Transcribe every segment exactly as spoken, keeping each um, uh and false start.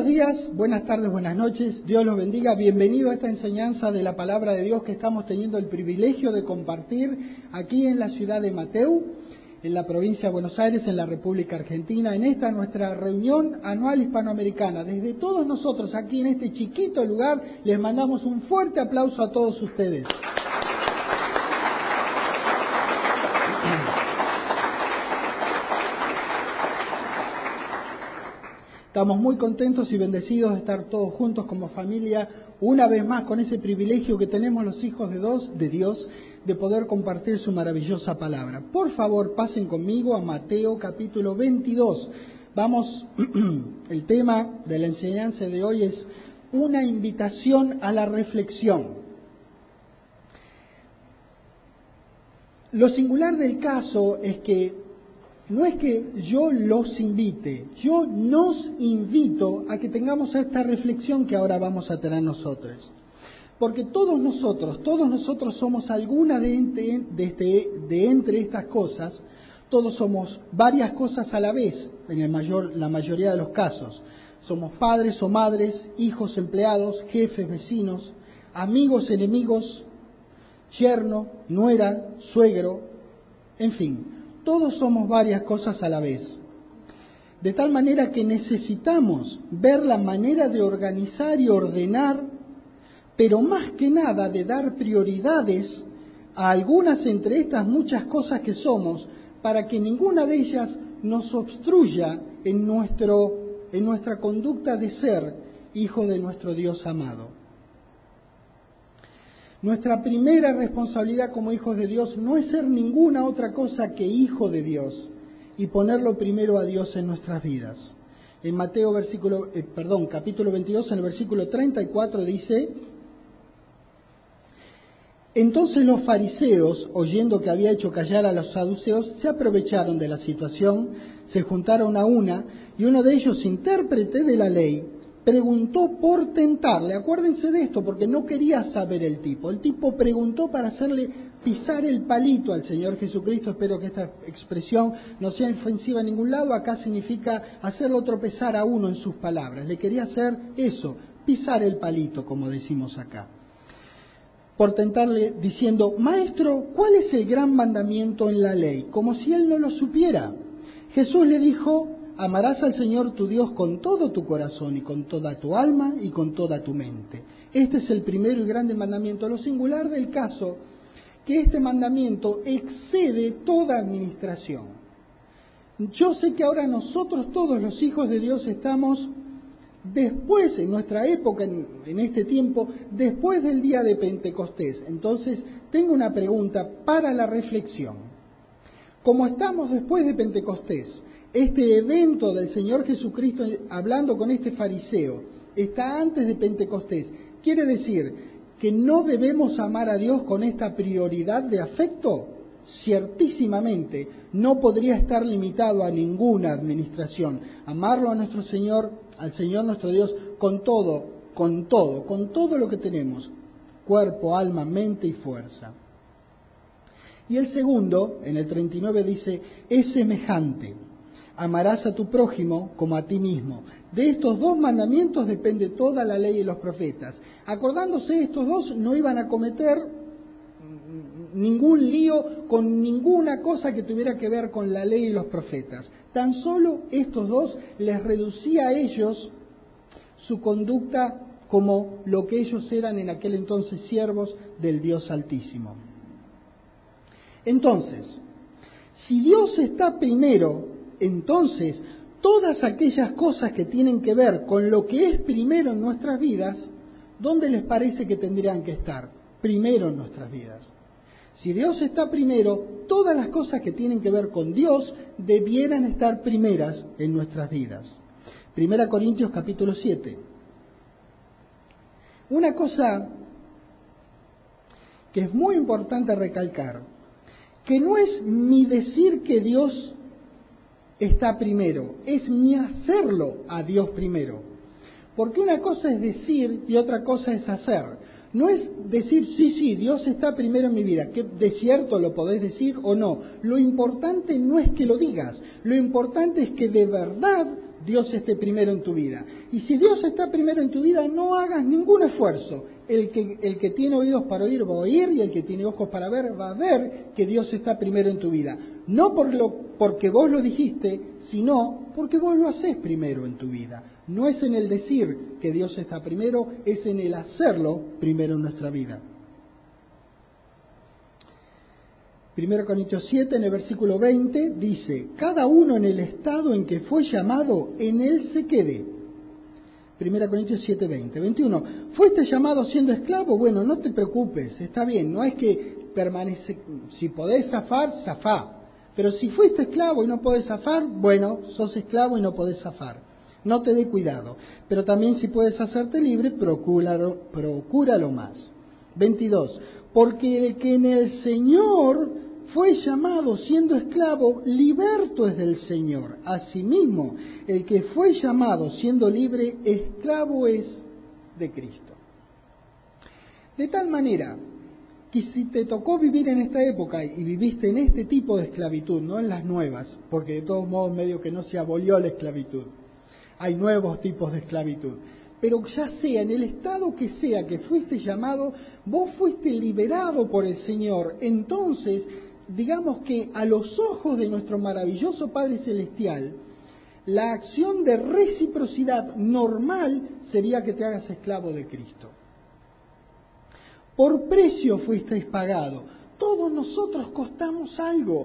días, buenas tardes, buenas noches, Dios los bendiga, bienvenido a esta enseñanza de la Palabra de Dios que estamos teniendo el privilegio de compartir aquí en la ciudad de Mateu, en la provincia de Buenos Aires, en la República Argentina, en esta nuestra reunión anual hispanoamericana. Desde todos nosotros aquí en este chiquito lugar les mandamos un fuerte aplauso a todos ustedes. Estamos muy contentos y bendecidos de estar todos juntos como familia, una vez más con ese privilegio que tenemos los hijos de, dos, de Dios, de poder compartir su maravillosa palabra. Por favor, pasen conmigo a Mateo capítulo veintidós. Vamos, el tema de la enseñanza de hoy es una invitación a la reflexión. Lo singular del caso es que no es que yo los invite, yo nos invito a que tengamos esta reflexión que ahora vamos a tener nosotros. Porque todos nosotros, todos nosotros somos alguna de entre, de, este, de entre estas cosas, todos somos varias cosas a la vez, en el mayor, la mayoría de los casos. Somos padres o madres, hijos, empleados, jefes, vecinos, amigos, enemigos, yerno, nuera, suegro, en fin. Todos somos varias cosas a la vez, de tal manera que necesitamos ver la manera de organizar y ordenar, pero más que nada de dar prioridades a algunas entre estas muchas cosas que somos, para que ninguna de ellas nos obstruya en, nuestro, en nuestra conducta de ser hijo de nuestro Dios amado. Nuestra primera responsabilidad como hijos de Dios no es ser ninguna otra cosa que hijo de Dios y ponerlo primero a Dios en nuestras vidas. En Mateo versículo, eh, perdón, capítulo veintidós, en el versículo treinta y cuatro dice: entonces los fariseos, oyendo que había hecho callar a los saduceos, se aprovecharon de la situación, se juntaron a una, y uno de ellos, intérprete de la ley, preguntó por tentarle. Acuérdense de esto, porque no quería saber el tipo. El tipo preguntó para hacerle pisar el palito al Señor Jesucristo. Espero que esta expresión no sea ofensiva en ningún lado. Acá significa hacerlo tropezar a uno en sus palabras. Le quería hacer eso, pisar el palito, como decimos acá. Por tentarle diciendo: maestro, ¿cuál es el gran mandamiento en la ley? Como si él no lo supiera. Jesús le dijo: amarás al Señor tu Dios con todo tu corazón y con toda tu alma y con toda tu mente. Este es el primero y grande mandamiento. Lo singular del caso, que este mandamiento excede toda administración. Yo sé que ahora nosotros todos los hijos de Dios estamos después, en nuestra época, en, en este tiempo, después del día de Pentecostés. Entonces, tengo una pregunta para la reflexión. Como estamos después de Pentecostés, este evento del Señor Jesucristo hablando con este fariseo está antes de Pentecostés. ¿Quiere decir que no debemos amar a Dios con esta prioridad de afecto? Ciertísimamente, no podría estar limitado a ninguna administración. Amarlo a nuestro Señor, al Señor nuestro Dios, con todo, con todo, con todo lo que tenemos, cuerpo, alma, mente y fuerza. Y el segundo, en el treinta y nueve dice, es semejante. Amarás a tu prójimo como a ti mismo. De estos dos mandamientos depende toda la ley y los profetas. Acordándose, estos dos no iban a cometer ningún lío con ninguna cosa que tuviera que ver con la ley y los profetas. Tan solo estos dos les reducía a ellos su conducta como lo que ellos eran en aquel entonces, siervos del Dios Altísimo. Entonces, si Dios está primero, entonces, todas aquellas cosas que tienen que ver con lo que es primero en nuestras vidas, ¿dónde les parece que tendrían que estar? Primero en nuestras vidas. Si Dios está primero, todas las cosas que tienen que ver con Dios debieran estar primeras en nuestras vidas. Primera Corintios capítulo siete. Una cosa que es muy importante recalcar, que no es mi decir que Dios está primero, es mi hacerlo a Dios primero. Porque una cosa es decir y otra cosa es hacer. No es decir, sí, sí, Dios está primero en mi vida, que de cierto lo podés decir o no. Lo importante no es que lo digas, lo importante es que de verdad Dios esté primero en tu vida. Y si Dios está primero en tu vida, no hagas ningún esfuerzo. El que, el que tiene oídos para oír va a oír, y el que tiene ojos para ver va a ver que Dios está primero en tu vida. No por lo, porque vos lo dijiste, sino porque vos lo hacés primero en tu vida. No es en el decir que Dios está primero, es en el hacerlo primero en nuestra vida. primero Corintios siete, en el versículo veinte, dice: cada uno en el estado en que fue llamado, en él se quede. primero Corintios siete, veinte. veintiuno. ¿Fuiste llamado siendo esclavo? Bueno, no te preocupes, está bien, no es que permanece, si podés zafar, zafá. Pero si fuiste esclavo y no podés zafar, bueno, sos esclavo y no podés zafar. No te dé cuidado. Pero también si puedes hacerte libre, procúralo, procúralo más. veintidós. Porque el que en el Señor fue llamado siendo esclavo, liberto es del Señor. Asimismo, el que fue llamado siendo libre, esclavo es de Cristo. De tal manera que si te tocó vivir en esta época y viviste en este tipo de esclavitud, no en las nuevas, porque de todos modos medio que no se abolió la esclavitud, hay nuevos tipos de esclavitud. Pero ya sea en el estado que sea que fuiste llamado, vos fuiste liberado por el Señor. Entonces, digamos que a los ojos de nuestro maravilloso Padre Celestial, la acción de reciprocidad normal sería que te hagas esclavo de Cristo. Por precio fuisteis pagado. Todos nosotros costamos algo.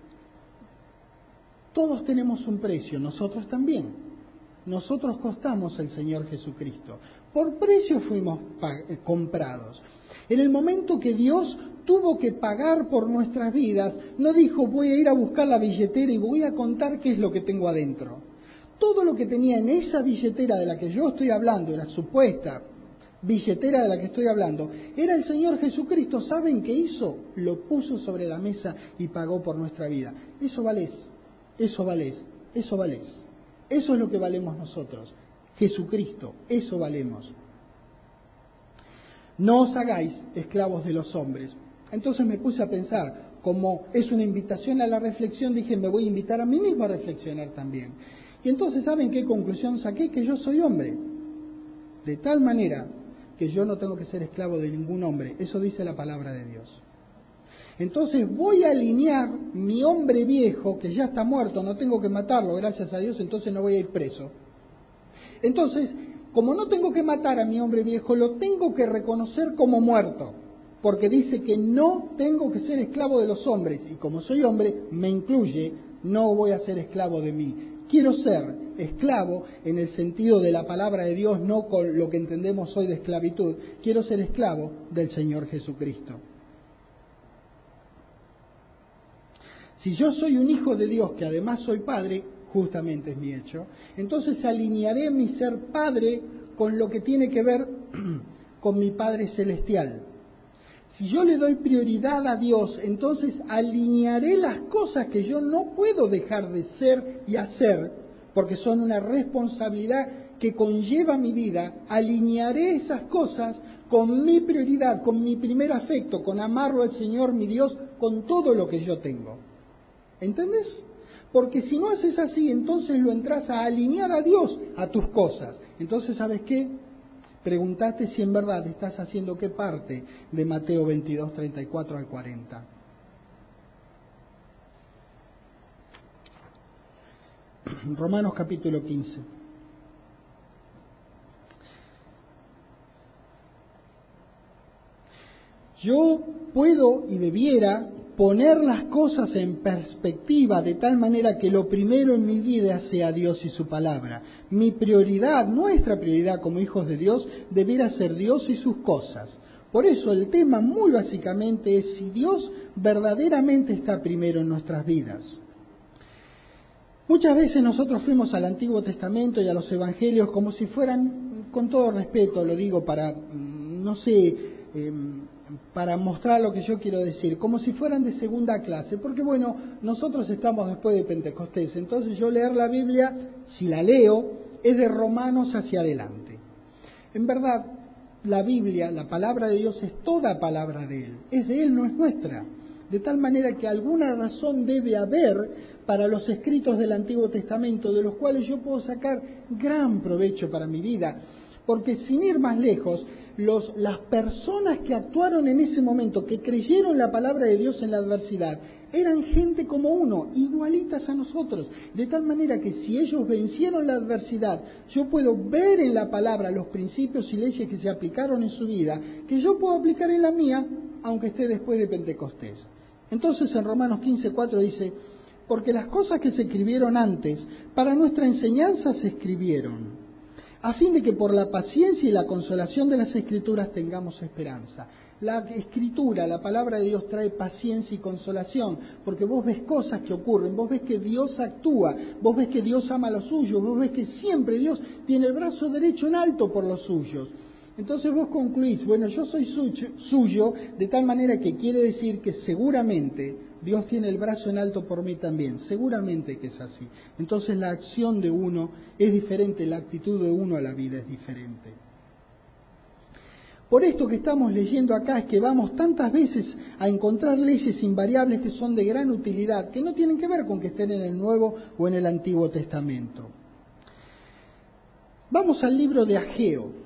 Todos tenemos un precio, nosotros también. Nosotros costamos al Señor Jesucristo. Por precio fuimos comprados. En el momento que Dios tuvo que pagar por nuestras vidas, no dijo: voy a ir a buscar la billetera y voy a contar qué es lo que tengo adentro. Todo lo que tenía en esa billetera de la que yo estoy hablando, la supuesta billetera de la que estoy hablando, era el Señor Jesucristo. ¿Saben qué hizo? Lo puso sobre la mesa y pagó por nuestra vida. Eso valés, eso valés, eso valés. Eso es lo que valemos nosotros. Jesucristo, eso valemos. No os hagáis esclavos de los hombres. Entonces me puse a pensar, como es una invitación a la reflexión, dije, me voy a invitar a mí mismo a reflexionar también. Y entonces, ¿saben qué conclusión saqué? Que yo soy hombre. De tal manera que yo no tengo que ser esclavo de ningún hombre. Eso dice la palabra de Dios. Entonces voy a alinear mi hombre viejo, que ya está muerto, no tengo que matarlo, gracias a Dios, entonces no voy a ir preso. Entonces, como no tengo que matar a mi hombre viejo, lo tengo que reconocer como muerto, porque dice que no tengo que ser esclavo de los hombres, y como soy hombre, me incluye, no voy a ser esclavo de mí. Quiero ser esclavo en el sentido de la palabra de Dios, no con lo que entendemos hoy de esclavitud. Quiero ser esclavo del Señor Jesucristo. Si yo soy un hijo de Dios, que además soy padre, justamente es mi hecho, entonces alinearé mi ser padre con lo que tiene que ver con mi Padre Celestial. Si yo le doy prioridad a Dios, entonces alinearé las cosas que yo no puedo dejar de ser y hacer, porque son una responsabilidad que conlleva mi vida. Alinearé esas cosas con mi prioridad, con mi primer afecto, con amarlo al Señor, mi Dios, con todo lo que yo tengo. ¿Entendés? Porque si no haces así, entonces lo entras a alinear a Dios a tus cosas. Entonces, ¿sabes qué? Preguntate si en verdad estás haciendo qué parte de Mateo veintidós, treinta y cuatro al cuarenta. Romanos capítulo quince. Yo puedo y debiera poner las cosas en perspectiva de tal manera que lo primero en mi vida sea Dios y su palabra. Mi prioridad, nuestra prioridad como hijos de Dios, debiera ser Dios y sus cosas. Por eso el tema muy básicamente es si Dios verdaderamente está primero en nuestras vidas. Muchas veces nosotros fuimos al Antiguo Testamento y a los Evangelios como si fueran, con todo respeto lo digo para, no sé, eh, para mostrar lo que yo quiero decir, como si fueran de segunda clase, porque bueno, nosotros estamos después de Pentecostés, entonces yo leer la Biblia, si la leo, es de Romanos hacia adelante. En verdad, la Biblia, la palabra de Dios es toda palabra de Él, es de Él, no es nuestra. De tal manera que alguna razón debe haber para los escritos del Antiguo Testamento, de los cuales yo puedo sacar gran provecho para mi vida. Porque sin ir más lejos, los, las personas que actuaron en ese momento, que creyeron la palabra de Dios en la adversidad, eran gente como uno, igualitas a nosotros. De tal manera que si ellos vencieron la adversidad, yo puedo ver en la palabra los principios y leyes que se aplicaron en su vida, que yo puedo aplicar en la mía, aunque esté después de Pentecostés. Entonces en Romanos quince cuatro dice, porque las cosas que se escribieron antes, para nuestra enseñanza se escribieron, a fin de que por la paciencia y la consolación de las Escrituras tengamos esperanza. La Escritura, la palabra de Dios, trae paciencia y consolación, porque vos ves cosas que ocurren, vos ves que Dios actúa, vos ves que Dios ama a los suyos, vos ves que siempre Dios tiene el brazo derecho en alto por los suyos. Entonces vos concluís, bueno, yo soy suyo, suyo, de tal manera que quiere decir que seguramente Dios tiene el brazo en alto por mí también, seguramente que es así. Entonces la acción de uno es diferente, la actitud de uno a la vida es diferente. Por esto que estamos leyendo acá es que vamos tantas veces a encontrar leyes invariables que son de gran utilidad, que no tienen que ver con que estén en el Nuevo o en el Antiguo Testamento. Vamos al libro de Ageo.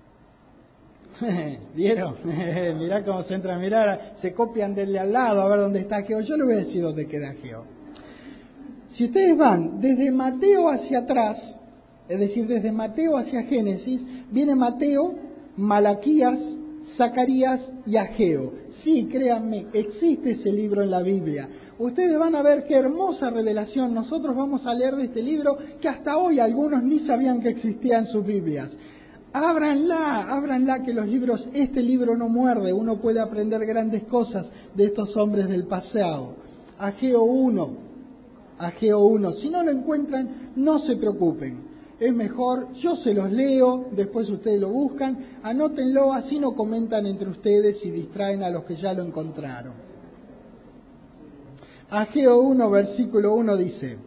¿Vieron? Mirá cómo se entra a mirar, se copian del de al lado a ver dónde está Ageo. Yo les voy a decir dónde queda Ageo. Si ustedes van desde Mateo hacia atrás, es decir, desde Mateo hacia Génesis, viene Mateo, Malaquías, Zacarías y Ageo. Sí, créanme, existe ese libro en la Biblia. Ustedes van a ver qué hermosa revelación. Nosotros vamos a leer de este libro que hasta hoy algunos ni sabían que existía en sus Biblias. Ábranla, ábranla, que los libros, este libro no muerde, uno puede aprender grandes cosas de estos hombres del pasado. Ageo uno, Ageo uno, si no lo encuentran, no se preocupen, es mejor, yo se los leo, después ustedes lo buscan, anótenlo, así no comentan entre ustedes y distraen a los que ya lo encontraron. Ageo uno, versículo uno dice,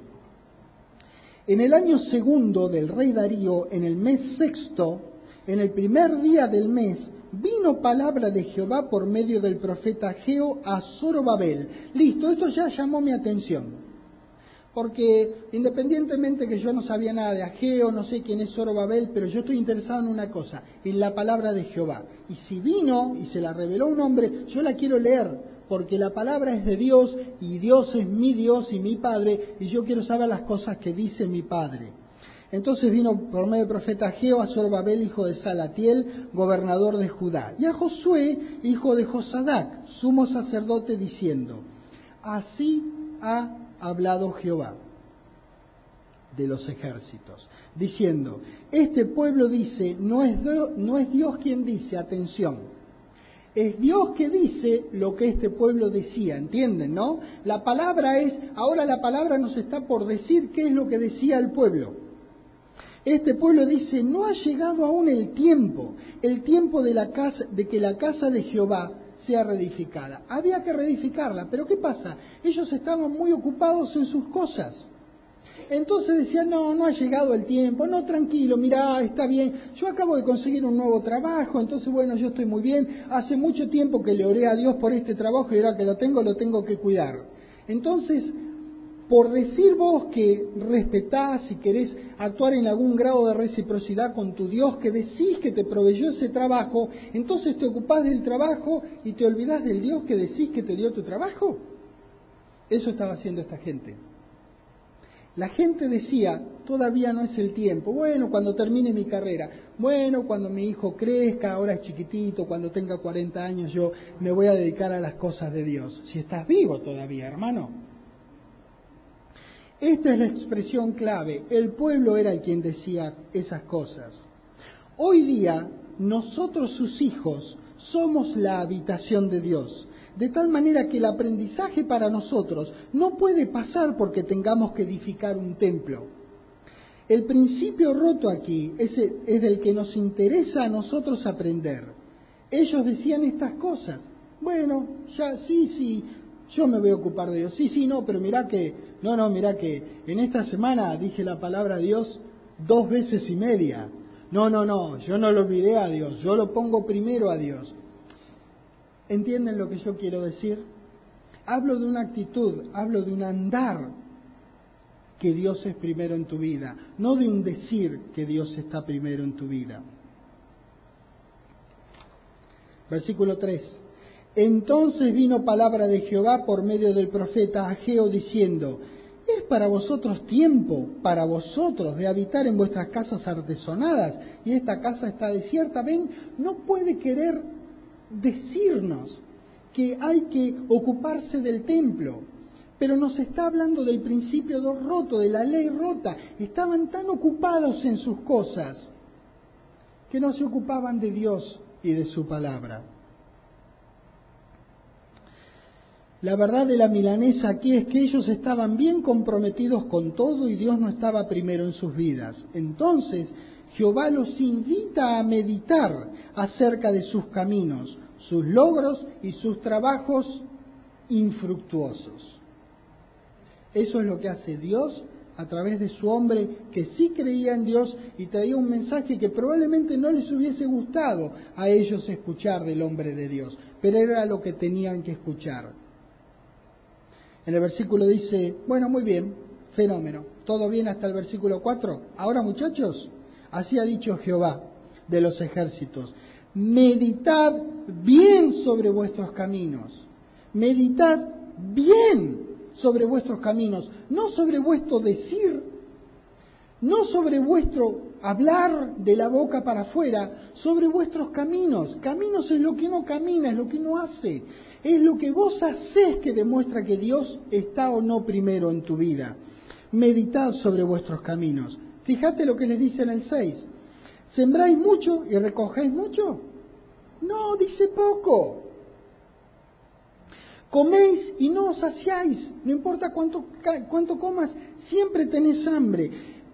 en el año segundo del rey Darío, en el mes sexto, en el primer día del mes, vino palabra de Jehová por medio del profeta Ageo a Zorobabel. Listo, esto ya llamó mi atención. Porque independientemente que yo no sabía nada de Ageo, no sé quién es Zorobabel, pero yo estoy interesado en una cosa, en la palabra de Jehová. Y si vino y se la reveló un hombre, yo la quiero leer, porque la palabra es de Dios y Dios es mi Dios y mi Padre, y yo quiero saber las cosas que dice mi Padre. Entonces vino por medio del profeta Ageo a Zorobabel, hijo de Salatiel, gobernador de Judá, y a Josué, hijo de Josadac, sumo sacerdote, diciendo, así ha hablado Jehová de los ejércitos, diciendo, este pueblo dice, no es, Dios, no es Dios quien dice, atención, es Dios que dice lo que este pueblo decía, ¿entienden, no? La palabra es, ahora la palabra nos está por decir qué es lo que decía el pueblo. Este pueblo dice, no ha llegado aún el tiempo, el tiempo de, la casa, de que la casa de Jehová sea reedificada. Había que reedificarla, pero ¿qué pasa? Ellos estaban muy ocupados en sus cosas. Entonces decían, no, no ha llegado el tiempo, no, tranquilo, mirá, está bien, yo acabo de conseguir un nuevo trabajo, entonces bueno, yo estoy muy bien, hace mucho tiempo que le oré a Dios por este trabajo y ahora que lo tengo, lo tengo que cuidar. Entonces, por decir vos que respetás y querés actuar en algún grado de reciprocidad con tu Dios, que decís que te proveyó ese trabajo, entonces te ocupás del trabajo y te olvidás del Dios que decís que te dio tu trabajo. Eso estaba haciendo esta gente. La gente decía, todavía no es el tiempo, bueno, cuando termine mi carrera, bueno, cuando mi hijo crezca, ahora es chiquitito, cuando tenga cuarenta años yo me voy a dedicar a las cosas de Dios. Si estás vivo todavía, hermano. Esta es la expresión clave, el pueblo era el quien decía esas cosas. Hoy día, nosotros sus hijos somos la habitación de Dios. De tal manera que el aprendizaje para nosotros no puede pasar porque tengamos que edificar un templo. El principio roto aquí es, el, es del que nos interesa a nosotros aprender. Ellos decían estas cosas. Bueno, ya, sí, sí, yo me voy a ocupar de Dios. Sí, sí, no, pero mirá que, no, no, mirá que en esta semana dije la palabra Dios dos veces y media. No, no, no, yo no lo olvidé a Dios, yo lo pongo primero a Dios. ¿Entienden lo que yo quiero decir? Hablo de una actitud, hablo de un andar que Dios es primero en tu vida, no de un decir que Dios está primero en tu vida. Versículo tres. Entonces vino palabra de Jehová por medio del profeta Ageo diciendo: ¿es para vosotros tiempo, para vosotros, de habitar en vuestras casas artesonadas, y esta casa está desierta? Ven, no puede querer decirnos que hay que ocuparse del templo, pero nos está hablando del principio roto, de la ley rota. Estaban tan ocupados en sus cosas que no se ocupaban de Dios y de su palabra. La verdad de la milanesa aquí es que ellos estaban bien comprometidos con todo y Dios no estaba primero en sus vidas. Entonces Jehová los invita a meditar acerca de sus caminos, sus logros y sus trabajos infructuosos. Eso es lo que hace Dios a través de su hombre que sí creía en Dios y traía un mensaje que probablemente no les hubiese gustado a ellos escuchar del hombre de Dios, pero era lo que tenían que escuchar. En el versículo dice, bueno, muy bien, fenómeno, todo bien hasta el versículo cuatro. Ahora, muchachos, así ha dicho Jehová de los ejércitos: meditad bien sobre vuestros caminos, meditad bien sobre vuestros caminos, no sobre vuestro decir, no sobre vuestro hablar de la boca para afuera, sobre vuestros caminos. Caminos es lo que uno camina, es lo que uno hace, es lo que vos hacés que demuestra que Dios está o no primero en tu vida. Meditad sobre vuestros caminos. Fíjate lo que les dice en el seis. ¿Sembráis mucho y recogéis mucho? No, dice poco. Coméis y no os saciáis, no importa cuánto, cuánto comas, siempre tenés hambre.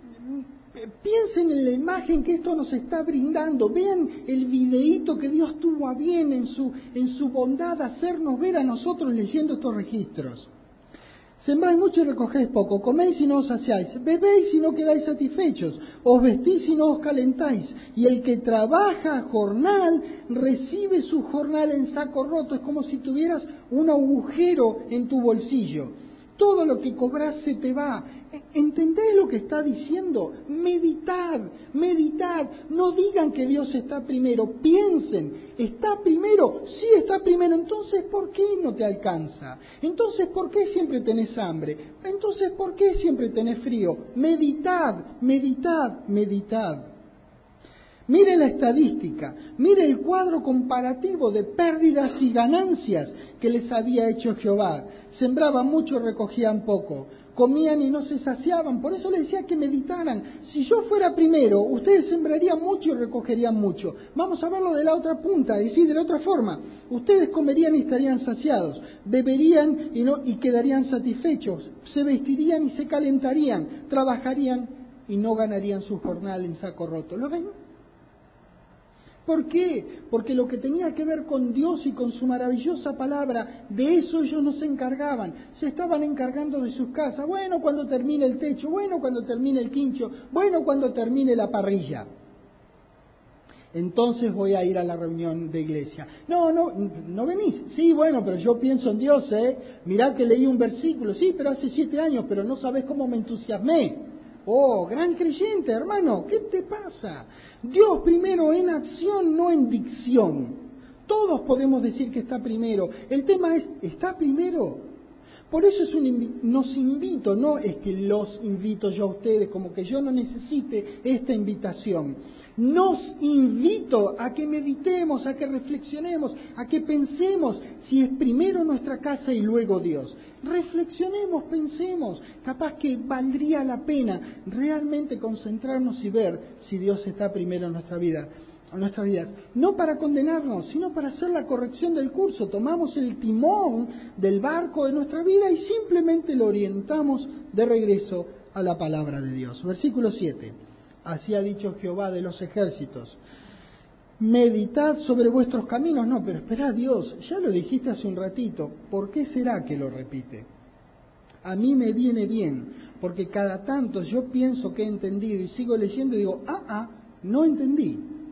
Piensen en la imagen que esto nos está brindando, vean el videíto que Dios tuvo a bien en su, en su bondad hacernos ver a nosotros leyendo estos registros. Sembráis mucho y recogéis poco, coméis y no os saciáis, bebéis y no quedáis satisfechos, os vestís y no os calentáis, y el que trabaja jornal recibe su jornal en saco roto. Es como si tuvieras un agujero en tu bolsillo. Todo lo que cobras se te va. ¿Entendés lo que está diciendo? Meditad, meditad. No digan que Dios está primero. Piensen, ¿está primero? Sí está primero. Entonces, ¿por qué no te alcanza? Entonces, ¿por qué siempre tenés hambre? Entonces, ¿por qué siempre tenés frío? Meditad, meditad, meditad. Mire la estadística, mire el cuadro comparativo de pérdidas y ganancias que les había hecho Jehová. Sembraban mucho, recogían poco. Comían y no se saciaban. Por eso les decía que meditaran. Si yo fuera primero, ustedes sembrarían mucho y recogerían mucho. Vamos a verlo de la otra punta, es decir, de la otra forma. Ustedes comerían y estarían saciados. Beberían y, no, y quedarían satisfechos. Se vestirían y se calentarían. Trabajarían y no ganarían su jornal en saco roto. ¿Lo ven? ¿Por qué? Porque lo que tenía que ver con Dios y con su maravillosa palabra, de eso ellos no se encargaban. Se estaban encargando de sus casas. Bueno, cuando termine el techo, bueno, cuando termine el quincho, bueno, cuando termine la parrilla. Entonces voy a ir a la reunión de iglesia. No, no, no venís. Sí, bueno, pero yo pienso en Dios, ¿eh? Mirá que leí un versículo. Sí, pero hace siete años, pero no sabés cómo me entusiasmé. Oh, gran creyente, hermano, ¿qué te pasa? Dios primero en acción, no en dicción. Todos podemos decir que está primero. El tema es, ¿está primero? Por eso es un invi- nos invito, no es que los invito yo a ustedes, como que yo no necesite esta invitación. Nos invito a que meditemos, a que reflexionemos, a que pensemos si es primero nuestra casa y luego Dios. Reflexionemos, pensemos, capaz que valdría la pena realmente concentrarnos y ver si Dios está primero en nuestra vida. A nuestras vidas, no para condenarnos, sino para hacer la corrección del curso. Tomamos el timón del barco de nuestra vida y simplemente lo orientamos de regreso a la palabra de Dios. Versículo siete. Así ha dicho Jehová de los ejércitos: meditad sobre vuestros caminos. No, pero espera, Dios, ya lo dijiste hace un ratito, ¿por qué será que lo repite? A mí me viene bien, porque cada tanto yo pienso que he entendido y sigo leyendo y digo, ah, ah, no entendí.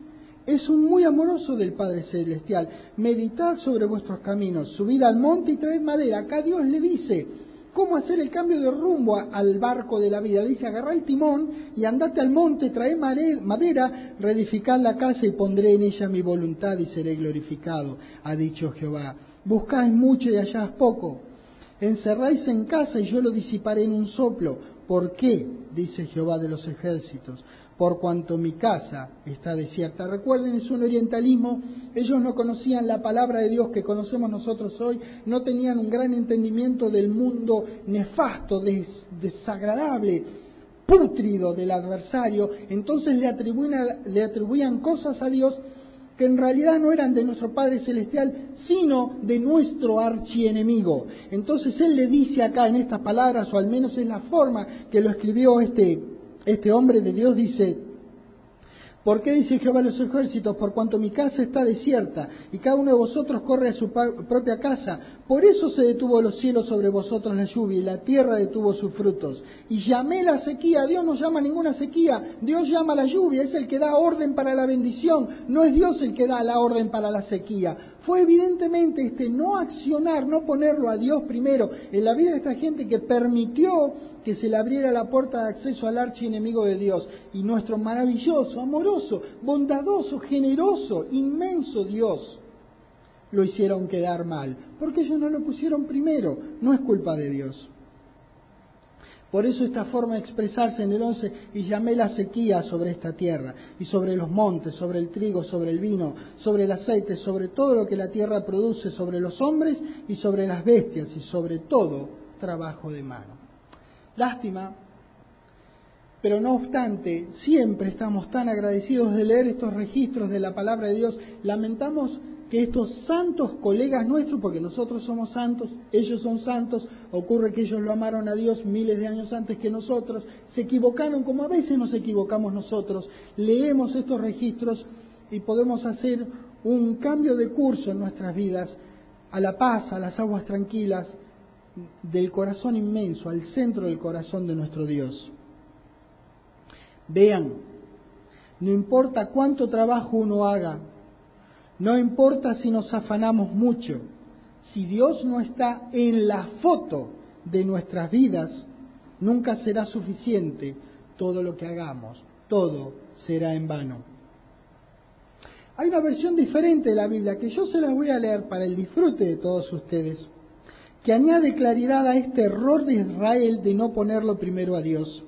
es un muy amoroso del Padre Celestial. Meditad sobre vuestros caminos, subid al monte y traed madera. Acá Dios le dice cómo hacer el cambio de rumbo al barco de la vida. Le dice, agarrá el timón y andate al monte, traed madera, reedificad la casa y pondré en ella mi voluntad y seré glorificado, ha dicho Jehová. Buscáis mucho y halláis poco. Encerráis en casa y yo lo disiparé en un soplo. ¿Por qué? Dice Jehová de los ejércitos. Por cuanto mi casa está desierta. Recuerden, es un orientalismo, ellos no conocían la palabra de Dios que conocemos nosotros hoy, no tenían un gran entendimiento del mundo nefasto, des, desagradable, pútrido del adversario, entonces le atribuían, le atribuían cosas a Dios que en realidad no eran de nuestro Padre Celestial, sino de nuestro archienemigo. Entonces Él le dice acá en estas palabras, o al menos en la forma que lo escribió este Este hombre de Dios, dice, ¿por qué dice Jehová de los ejércitos? Por cuanto mi casa está desierta y cada uno de vosotros corre a su propia casa, por eso se detuvo los cielos sobre vosotros la lluvia y la tierra detuvo sus frutos. Y llamé la sequía. Dios no llama ninguna sequía, Dios llama la lluvia, es el que da orden para la bendición, no es Dios el que da la orden para la sequía. Fue evidentemente este no accionar, no ponerlo a Dios primero en la vida de esta gente que permitió que se le abriera la puerta de acceso al archienemigo de Dios. Y nuestro maravilloso, amoroso, bondadoso, generoso, inmenso Dios lo hicieron quedar mal, porque ellos no lo pusieron primero, no es culpa de Dios. Por eso esta forma de expresarse en el once, y llamé la sequía sobre esta tierra, y sobre los montes, sobre el trigo, sobre el vino, sobre el aceite, sobre todo lo que la tierra produce, sobre los hombres y sobre las bestias, y sobre todo trabajo de mano. Lástima, pero no obstante, siempre estamos tan agradecidos de leer estos registros de la palabra de Dios. Lamentamos que estos santos colegas nuestros, porque nosotros somos santos, ellos son santos, ocurre que ellos lo amaron a Dios miles de años antes que nosotros, se equivocaron como a veces nos equivocamos nosotros, leemos estos registros y podemos hacer un cambio de curso en nuestras vidas, a la paz, a las aguas tranquilas, del corazón inmenso, al centro del corazón de nuestro Dios. Vean, no importa cuánto trabajo uno haga, no importa si nos afanamos mucho, si Dios no está en la foto de nuestras vidas, nunca será suficiente todo lo que hagamos, todo será en vano. Hay una versión diferente de la Biblia que yo se las voy a leer para el disfrute de todos ustedes, que añade claridad a este error de Israel de no ponerlo primero a Dios.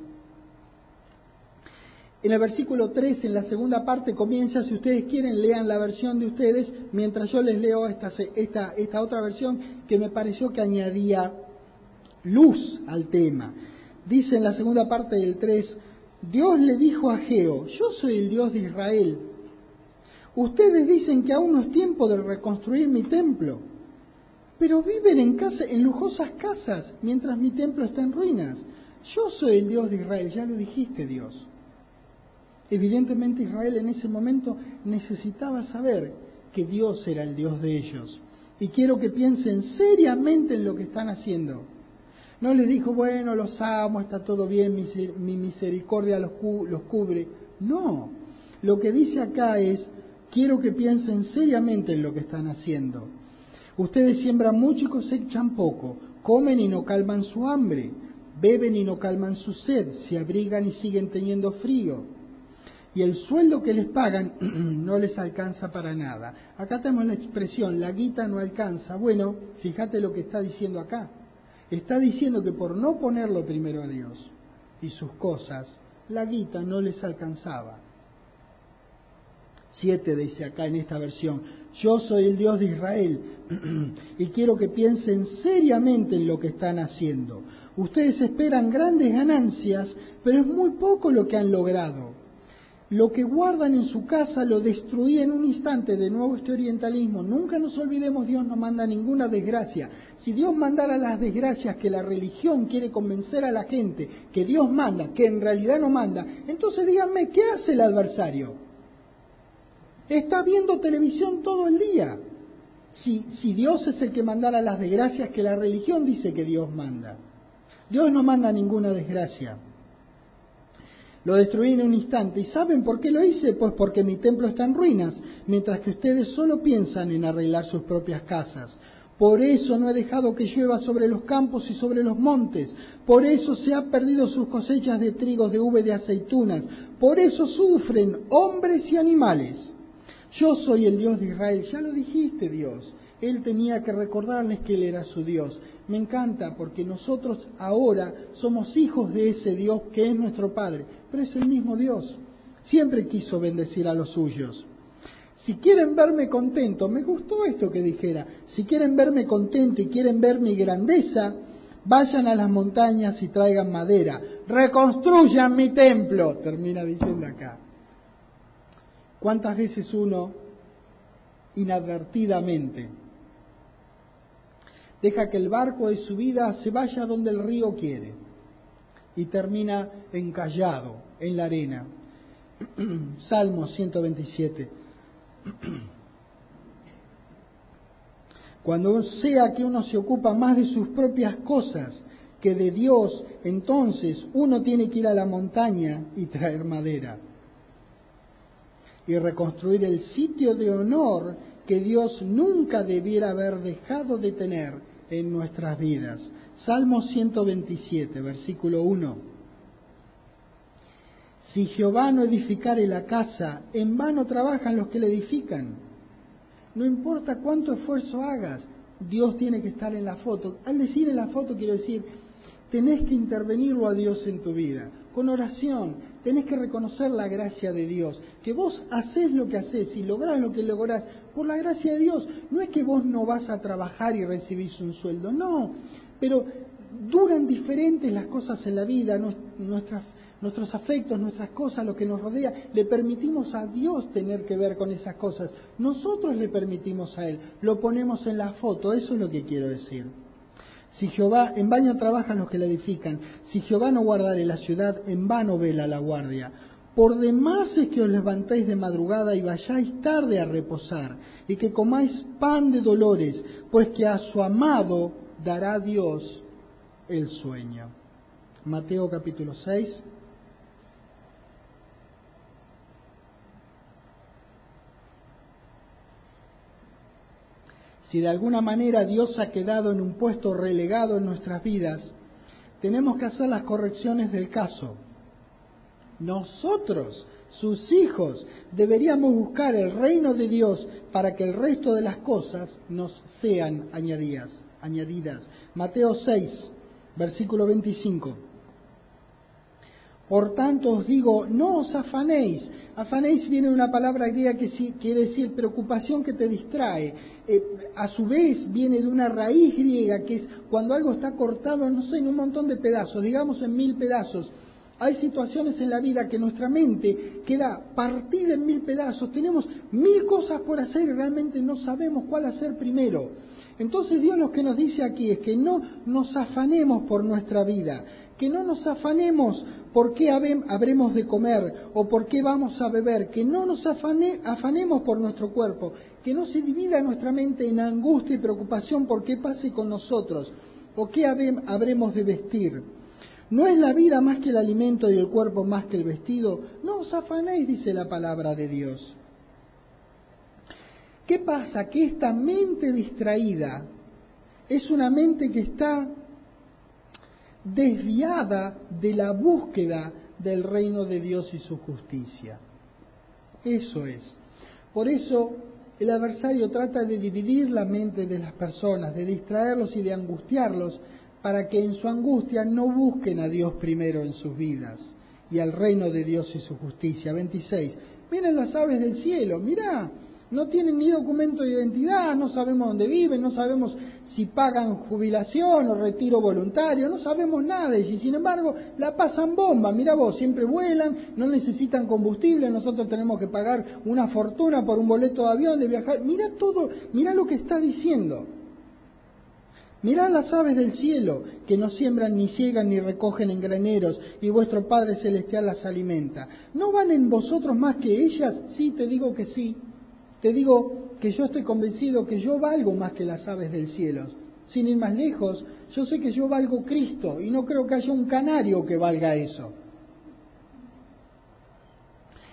En el versículo tres, en la segunda parte, comienza, si ustedes quieren, lean la versión de ustedes, mientras yo les leo esta, esta, esta otra versión que me pareció que añadía luz al tema. Dice en la segunda parte del tres, Dios le dijo a Ageo, yo soy el Dios de Israel. Ustedes dicen que aún no es tiempo de reconstruir mi templo, pero viven en, casa, en lujosas casas mientras mi templo está en ruinas. Yo soy el Dios de Israel, ya lo dijiste, Dios. Evidentemente Israel en ese momento necesitaba saber que Dios era el Dios de ellos. Y quiero que piensen seriamente en lo que están haciendo. No les dijo, bueno, los amo, está todo bien, mi misericordia los, cu- los cubre. No, lo que dice acá es, quiero que piensen seriamente en lo que están haciendo. Ustedes siembran mucho y cosechan poco, comen y no calman su hambre, beben y no calman su sed, se abrigan y siguen teniendo frío. Y el sueldo que les pagan no les alcanza para nada. Acá tenemos la expresión, la guita no alcanza. Bueno, fíjate lo que está diciendo acá. Está diciendo que por no ponerlo primero a Dios y sus cosas, la guita no les alcanzaba. Siete dice acá en esta versión, yo soy el Dios de Israel y quiero que piensen seriamente en lo que están haciendo. Ustedes esperan grandes ganancias, pero es muy poco lo que han logrado. Lo que guardan en su casa lo destruí en un instante. De nuevo este orientalismo. Nunca nos olvidemos, Dios no manda ninguna desgracia. Si Dios mandara las desgracias que la religión quiere convencer a la gente que Dios manda, que en realidad no manda, entonces díganme, ¿qué hace el adversario? Está viendo televisión todo el día. Si, si Dios es el que mandara las desgracias que la religión dice que Dios manda. Dios no manda ninguna desgracia. Lo destruí en un instante. ¿Y saben por qué lo hice? Pues porque mi templo está en ruinas, mientras que ustedes solo piensan en arreglar sus propias casas. Por eso no he dejado que llueva sobre los campos y sobre los montes. Por eso se han perdido sus cosechas de trigo, de uva y de aceitunas. Por eso sufren hombres y animales. Yo soy el Dios de Israel. Ya lo dijiste, Dios. Él tenía que recordarles que Él era su Dios. Me encanta porque nosotros ahora somos hijos de ese Dios que es nuestro Padre. Pero es el mismo Dios. Siempre quiso bendecir a los suyos. Si quieren verme contento, me gustó esto que dijera, si quieren verme contento y quieren ver mi grandeza, vayan a las montañas y traigan madera, reconstruyan mi templo, termina diciendo acá. ¿Cuántas veces uno, inadvertidamente, deja que el barco de su vida se vaya donde el río quiere y termina encallado en la arena? Salmo ciento veintisiete. Cuando sea que uno se ocupa más de sus propias cosas que de Dios, entonces uno tiene que ir a la montaña y traer madera y reconstruir el sitio de honor que Dios nunca debiera haber dejado de tener en nuestras vidas. Salmo ciento veintisiete, versículo uno. Si Jehová no edificare la casa, en vano trabajan los que la edifican. No importa cuánto esfuerzo hagas, Dios tiene que estar en la foto. Al decir en la foto quiero decir, tenés que intervenirlo a Dios en tu vida. Con oración, tenés que reconocer la gracia de Dios. Que vos hacés lo que hacés y lográs lo que lográs por la gracia de Dios. No es que vos no vas a trabajar y recibís un sueldo, no. Pero duran diferentes las cosas en la vida, nuestras Nuestros afectos, nuestras cosas, lo que nos rodea, le permitimos a Dios tener que ver con esas cosas. Nosotros le permitimos a Él, lo ponemos en la foto, eso es lo que quiero decir. Si Jehová, en vano trabajan los que la edifican, si Jehová no guardare la ciudad, en vano vela la guardia. Por demás es que os levantéis de madrugada y vayáis tarde a reposar, y que comáis pan de dolores, pues que a su amado dará Dios el sueño. Mateo capítulo seis. Si de alguna manera Dios ha quedado en un puesto relegado en nuestras vidas, tenemos que hacer las correcciones del caso. Nosotros, sus hijos, deberíamos buscar el reino de Dios para que el resto de las cosas nos sean añadidas. añadidas. Mateo seis, versículo veinticinco. Por tanto os digo, no os afanéis. Afanéis viene de una palabra griega que sí, quiere decir preocupación que te distrae. Eh, a su vez viene de una raíz griega que es cuando algo está cortado, no sé, en un montón de pedazos, digamos en mil pedazos. Hay situaciones en la vida que nuestra mente queda partida en mil pedazos. Tenemos mil cosas por hacer y realmente no sabemos cuál hacer primero. Entonces Dios lo que nos dice aquí es que no nos afanemos por nuestra vida, que no nos afanemos por qué habremos de comer o por qué vamos a beber, que no nos afane, afanemos por nuestro cuerpo, que no se divida nuestra mente en angustia y preocupación por qué pase con nosotros o qué habremos de vestir. ¿No es la vida más que el alimento y el cuerpo más que el vestido? No os afanéis, dice la palabra de Dios. ¿Qué pasa? Que esta mente distraída es una mente que está desviada de la búsqueda del reino de Dios y su justicia. Eso es. Por eso el adversario trata de dividir la mente de las personas, de distraerlos y de angustiarlos, para que en su angustia no busquen a Dios primero en sus vidas y al reino de Dios y su justicia. veintiséis. Miren las aves del cielo, mirá, no tienen ni documento de identidad, no sabemos dónde viven, no sabemos si pagan jubilación o retiro voluntario, no sabemos nada de ellos, y sin embargo la pasan bomba. Mirá vos, siempre vuelan, no necesitan combustible, nosotros tenemos que pagar una fortuna por un boleto de avión, de viajar. Mirá todo, mirá lo que está diciendo. Mirad las aves del cielo, que no siembran, ni ciegan, ni recogen en graneros, y vuestro Padre Celestial las alimenta. ¿No valen vosotros más que ellas? Sí, te digo que sí. Te digo que yo estoy convencido que yo valgo más que las aves del cielo. Sin ir más lejos, yo sé que yo valgo Cristo, y no creo que haya un canario que valga eso.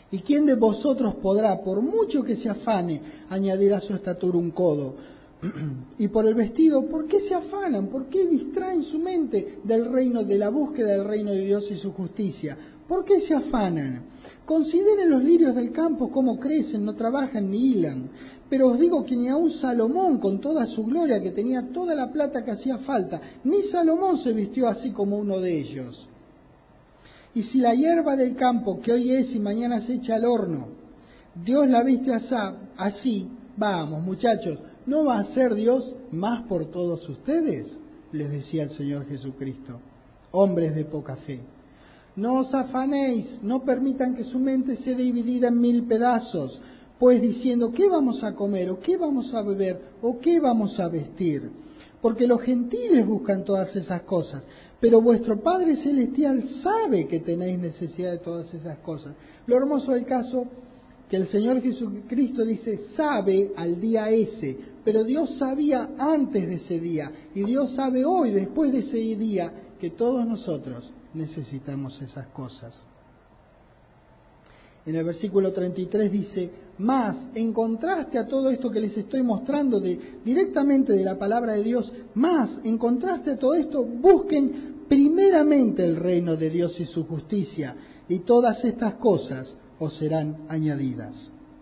¿Y quién de vosotros podrá, por mucho que se afane, añadir a su estatura un codo? Y por el vestido, ¿por qué se afanan? ¿Por qué distraen su mente del reino, de la búsqueda del reino de Dios y su justicia? ¿Por qué se afanan? Consideren los lirios del campo cómo crecen, no trabajan ni hilan. Pero os digo que ni aun Salomón, con toda su gloria, que tenía toda la plata que hacía falta, ni Salomón se vistió así como uno de ellos. Y si la hierba del campo, que hoy es y mañana se echa al horno, Dios la viste así, vamos muchachos, ¿no va a ser Dios más por todos ustedes? Les decía el Señor Jesucristo, hombres de poca fe. No os afanéis, no permitan que su mente sea dividida en mil pedazos, pues diciendo, ¿qué vamos a comer? ¿O qué vamos a beber? ¿O qué vamos a vestir? Porque los gentiles buscan todas esas cosas, pero vuestro Padre Celestial sabe que tenéis necesidad de todas esas cosas. Lo hermoso del caso, que el Señor Jesucristo dice, sabe al día ese, pero Dios sabía antes de ese día, y Dios sabe hoy, después de ese día, que todos nosotros necesitamos esas cosas. En el versículo treinta y tres dice, más, en contraste a todo esto que les estoy mostrando de, directamente de la palabra de Dios, más, en contraste a todo esto, busquen primeramente el reino de Dios y su justicia, y todas estas cosas os serán añadidas.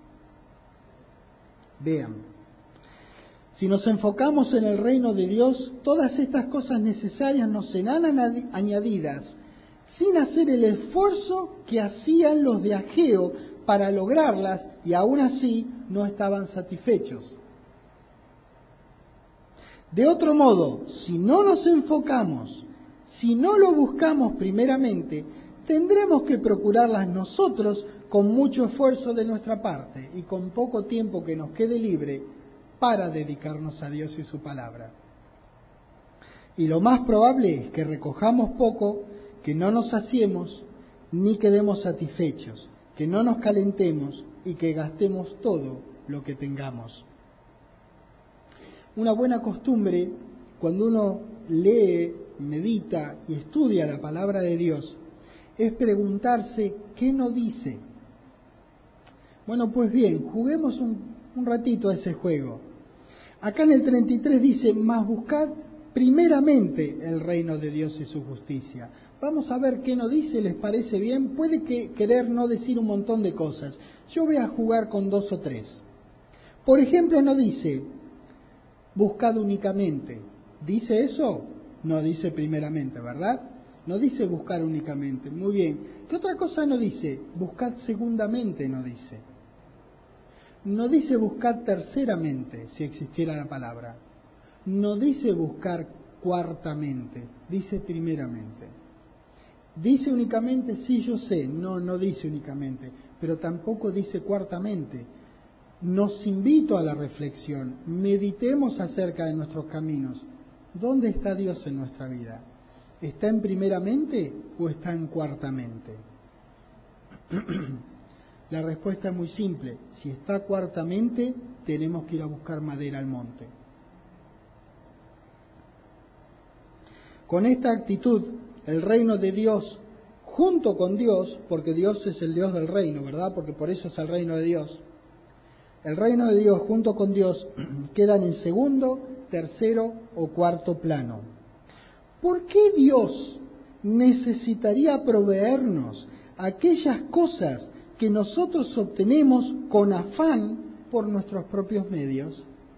Vean, si nos enfocamos en el reino de Dios, todas estas cosas necesarias nos serán añadidas, sin hacer el esfuerzo que hacían los de Ageo para lograrlas, y aún así no estaban satisfechos. De otro modo, si no nos enfocamos, si no lo buscamos primeramente, tendremos que procurarlas nosotros con mucho esfuerzo de nuestra parte y con poco tiempo que nos quede libre para dedicarnos a Dios y su palabra. Y lo más probable es que recojamos poco, que no nos saciemos ni quedemos satisfechos, que no nos calentemos y que gastemos todo lo que tengamos. Una buena costumbre, cuando uno lee, medita y estudia la palabra de Dios, es preguntarse qué no dice. Bueno, pues bien, juguemos un, un ratito a ese juego. Acá en el treinta y tres dice, mas buscad primeramente el reino de Dios y su justicia. Vamos a ver qué no dice, ¿les parece bien? Puede que querer no decir un montón de cosas. Yo voy a jugar con dos o tres. Por ejemplo, no dice, buscad únicamente. ¿Dice eso? No dice primeramente, ¿verdad? No dice buscar únicamente. Muy bien. ¿Qué otra cosa no dice? Buscad segundamente, no dice. No dice buscad terceramente, si existiera la palabra. No dice buscar cuartamente, dice primeramente. ¿Dice únicamente? Sí, yo sé. No, no dice únicamente, pero tampoco dice cuartamente. Nos invito a la reflexión. Meditemos acerca de nuestros caminos. ¿Dónde está Dios en nuestra vida? ¿Está en primeramente o está en cuartamente? La respuesta es muy simple. Si está cuartamente, tenemos que ir a buscar madera al monte. Con esta actitud, el reino de Dios, junto con Dios, porque Dios es el Dios del reino, ¿verdad? Porque por eso es el reino de Dios. El reino de Dios junto con Dios quedan en segundo, tercero o cuarto plano. ¿Por qué Dios necesitaría proveernos aquellas cosas que nosotros obtenemos con afán por nuestros propios medios?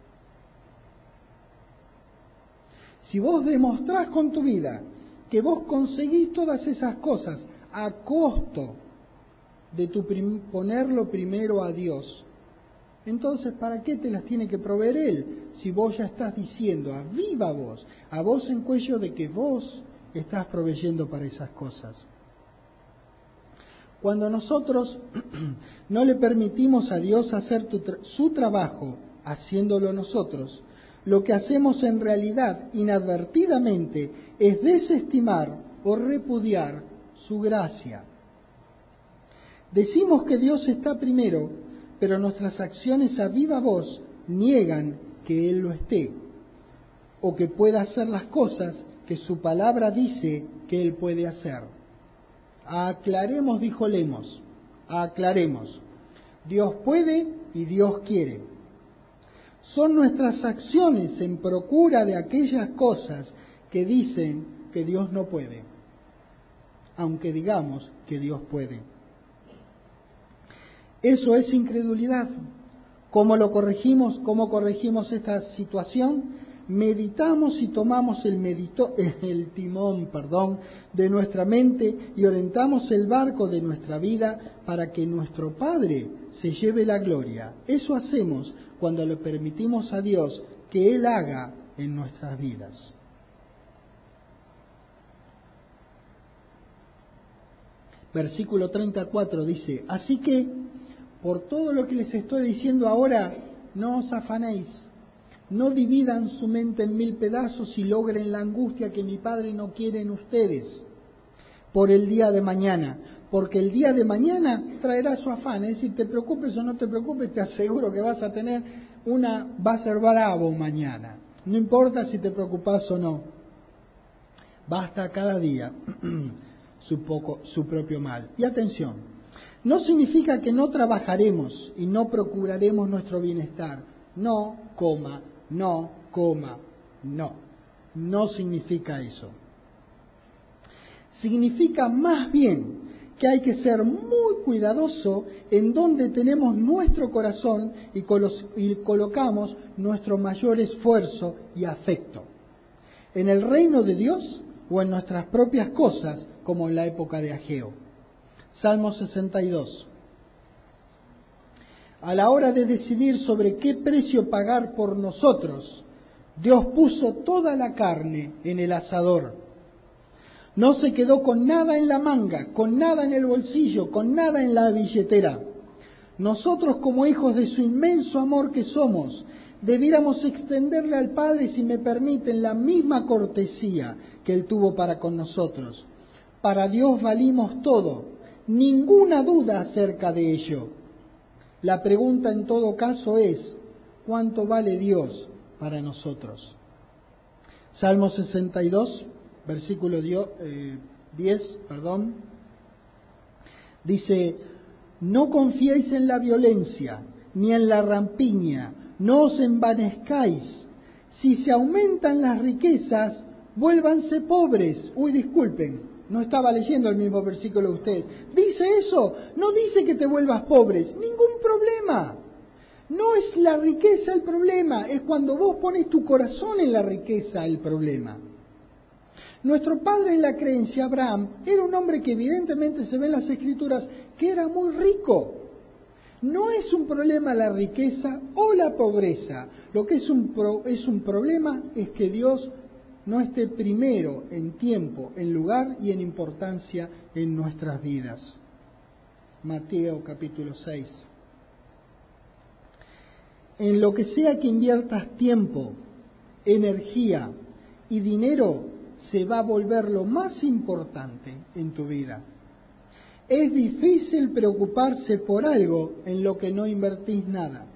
Si vos demostrás con tu vida que vos conseguís todas esas cosas a costo de tu prim- ponerlo primero a Dios, entonces ¿para qué te las tiene que proveer Él? Si vos ya estás diciendo a viva voz, a voz en cuello, de que vos estás proveyendo para esas cosas. Cuando nosotros no le permitimos a Dios hacer tu tra- su trabajo haciéndolo nosotros, lo que hacemos en realidad inadvertidamente es desestimar o repudiar su gracia. Decimos que Dios está primero, pero nuestras acciones a viva voz niegan que Él lo esté, o que pueda hacer las cosas que su palabra dice que Él puede hacer. Aclaremos, dijo Lemos, Aclaremos. Dios puede y Dios quiere. Son nuestras acciones en procura de aquellas cosas que dicen que Dios no puede, aunque digamos que Dios puede. Eso es incredulidad. ¿Cómo lo corregimos? ¿Cómo corregimos esta situación? Meditamos y tomamos el, medito, el timón perdón, de nuestra mente y orientamos el barco de nuestra vida para que nuestro Padre se lleve la gloria. Eso hacemos cuando le permitimos a Dios que Él haga en nuestras vidas. Versículo treinta y cuatro dice, así que, por todo lo que les estoy diciendo ahora, no os afanéis. No dividan su mente en mil pedazos y logren la angustia que mi Padre no quiere en ustedes por el día de mañana, porque el día de mañana traerá su afán. Es decir, te preocupes o no te preocupes, te aseguro que vas a tener una, va a ser bravo mañana. No importa si te preocupas o no. Basta cada día su, poco, su propio mal. Y atención, no significa que no trabajaremos y no procuraremos nuestro bienestar. No, coma, no, coma, no. No significa eso. Significa más bien que hay que ser muy cuidadoso en donde tenemos nuestro corazón y, colos, y colocamos nuestro mayor esfuerzo y afecto. ¿En el reino de Dios o en nuestras propias cosas, como en la época de Ageo? Salmo sesenta y dos. A la hora de decidir sobre qué precio pagar por nosotros, Dios puso toda la carne en el asador. No se quedó con nada en la manga, con nada en el bolsillo, con nada en la billetera. Nosotros, como hijos de su inmenso amor que somos, debiéramos extenderle al Padre, si me permiten, la misma cortesía que Él tuvo para con nosotros. Para Dios valimos todo, ninguna duda acerca de ello. La pregunta en todo caso es, ¿cuánto vale Dios para nosotros? Salmo sesenta y dos, versículo diez, perdón, dice, no confiéis en la violencia, ni en la rampiña, no os envanezcáis. Si se aumentan las riquezas, vuélvanse pobres. Uy, disculpen. No estaba leyendo el mismo versículo que ustedes. ¿Dice eso? No dice que te vuelvas pobres. Ningún problema. No es la riqueza el problema. Es cuando vos pones tu corazón en la riqueza el problema. Nuestro padre en la creencia, Abraham, era un hombre que evidentemente se ve en las Escrituras que era muy rico. No es un problema la riqueza o la pobreza. Lo que es un, pro, es un problema es que Dios no esté primero en tiempo, en lugar y en importancia en nuestras vidas. Mateo capítulo seis. En lo que sea que inviertas tiempo, energía y dinero, se va a volver lo más importante en tu vida. Es difícil preocuparse por algo en lo que no invertís nada.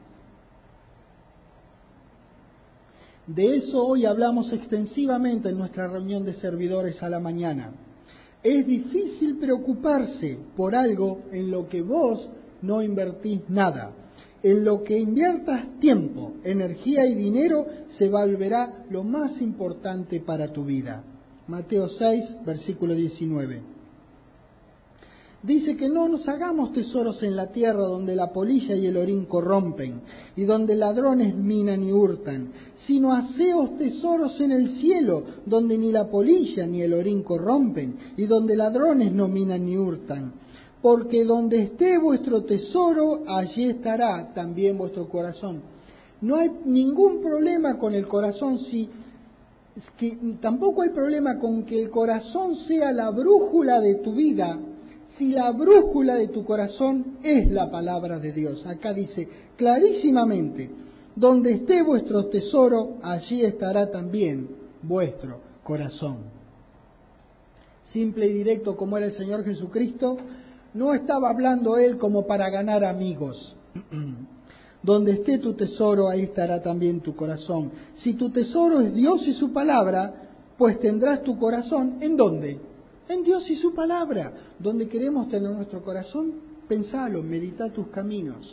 De eso hoy hablamos extensivamente en nuestra reunión de servidores a la mañana. Es difícil preocuparse por algo en lo que vos no invertís nada. En lo que inviertas tiempo, energía y dinero, se volverá lo más importante para tu vida. Mateo seis, versículo diecinueve. Dice que no nos hagamos tesoros en la tierra donde la polilla y el orín corrompen y donde ladrones minan y hurtan, sino haceos tesoros en el cielo donde ni la polilla ni el orín corrompen y donde ladrones no minan ni hurtan. Porque donde esté vuestro tesoro, allí estará también vuestro corazón. No hay ningún problema con el corazón, si, que, tampoco hay problema con que el corazón sea la brújula de tu vida, si la brújula de tu corazón es la palabra de Dios. Acá dice clarísimamente, donde esté vuestro tesoro, allí estará también vuestro corazón. Simple y directo como era el Señor Jesucristo, no estaba hablando Él como para ganar amigos. Donde esté tu tesoro, ahí estará también tu corazón. Si tu tesoro es Dios y su palabra, pues tendrás tu corazón, ¿en dónde? En Dios y su palabra. ¿Dónde queremos tener nuestro corazón? Pensalo, medita tus caminos.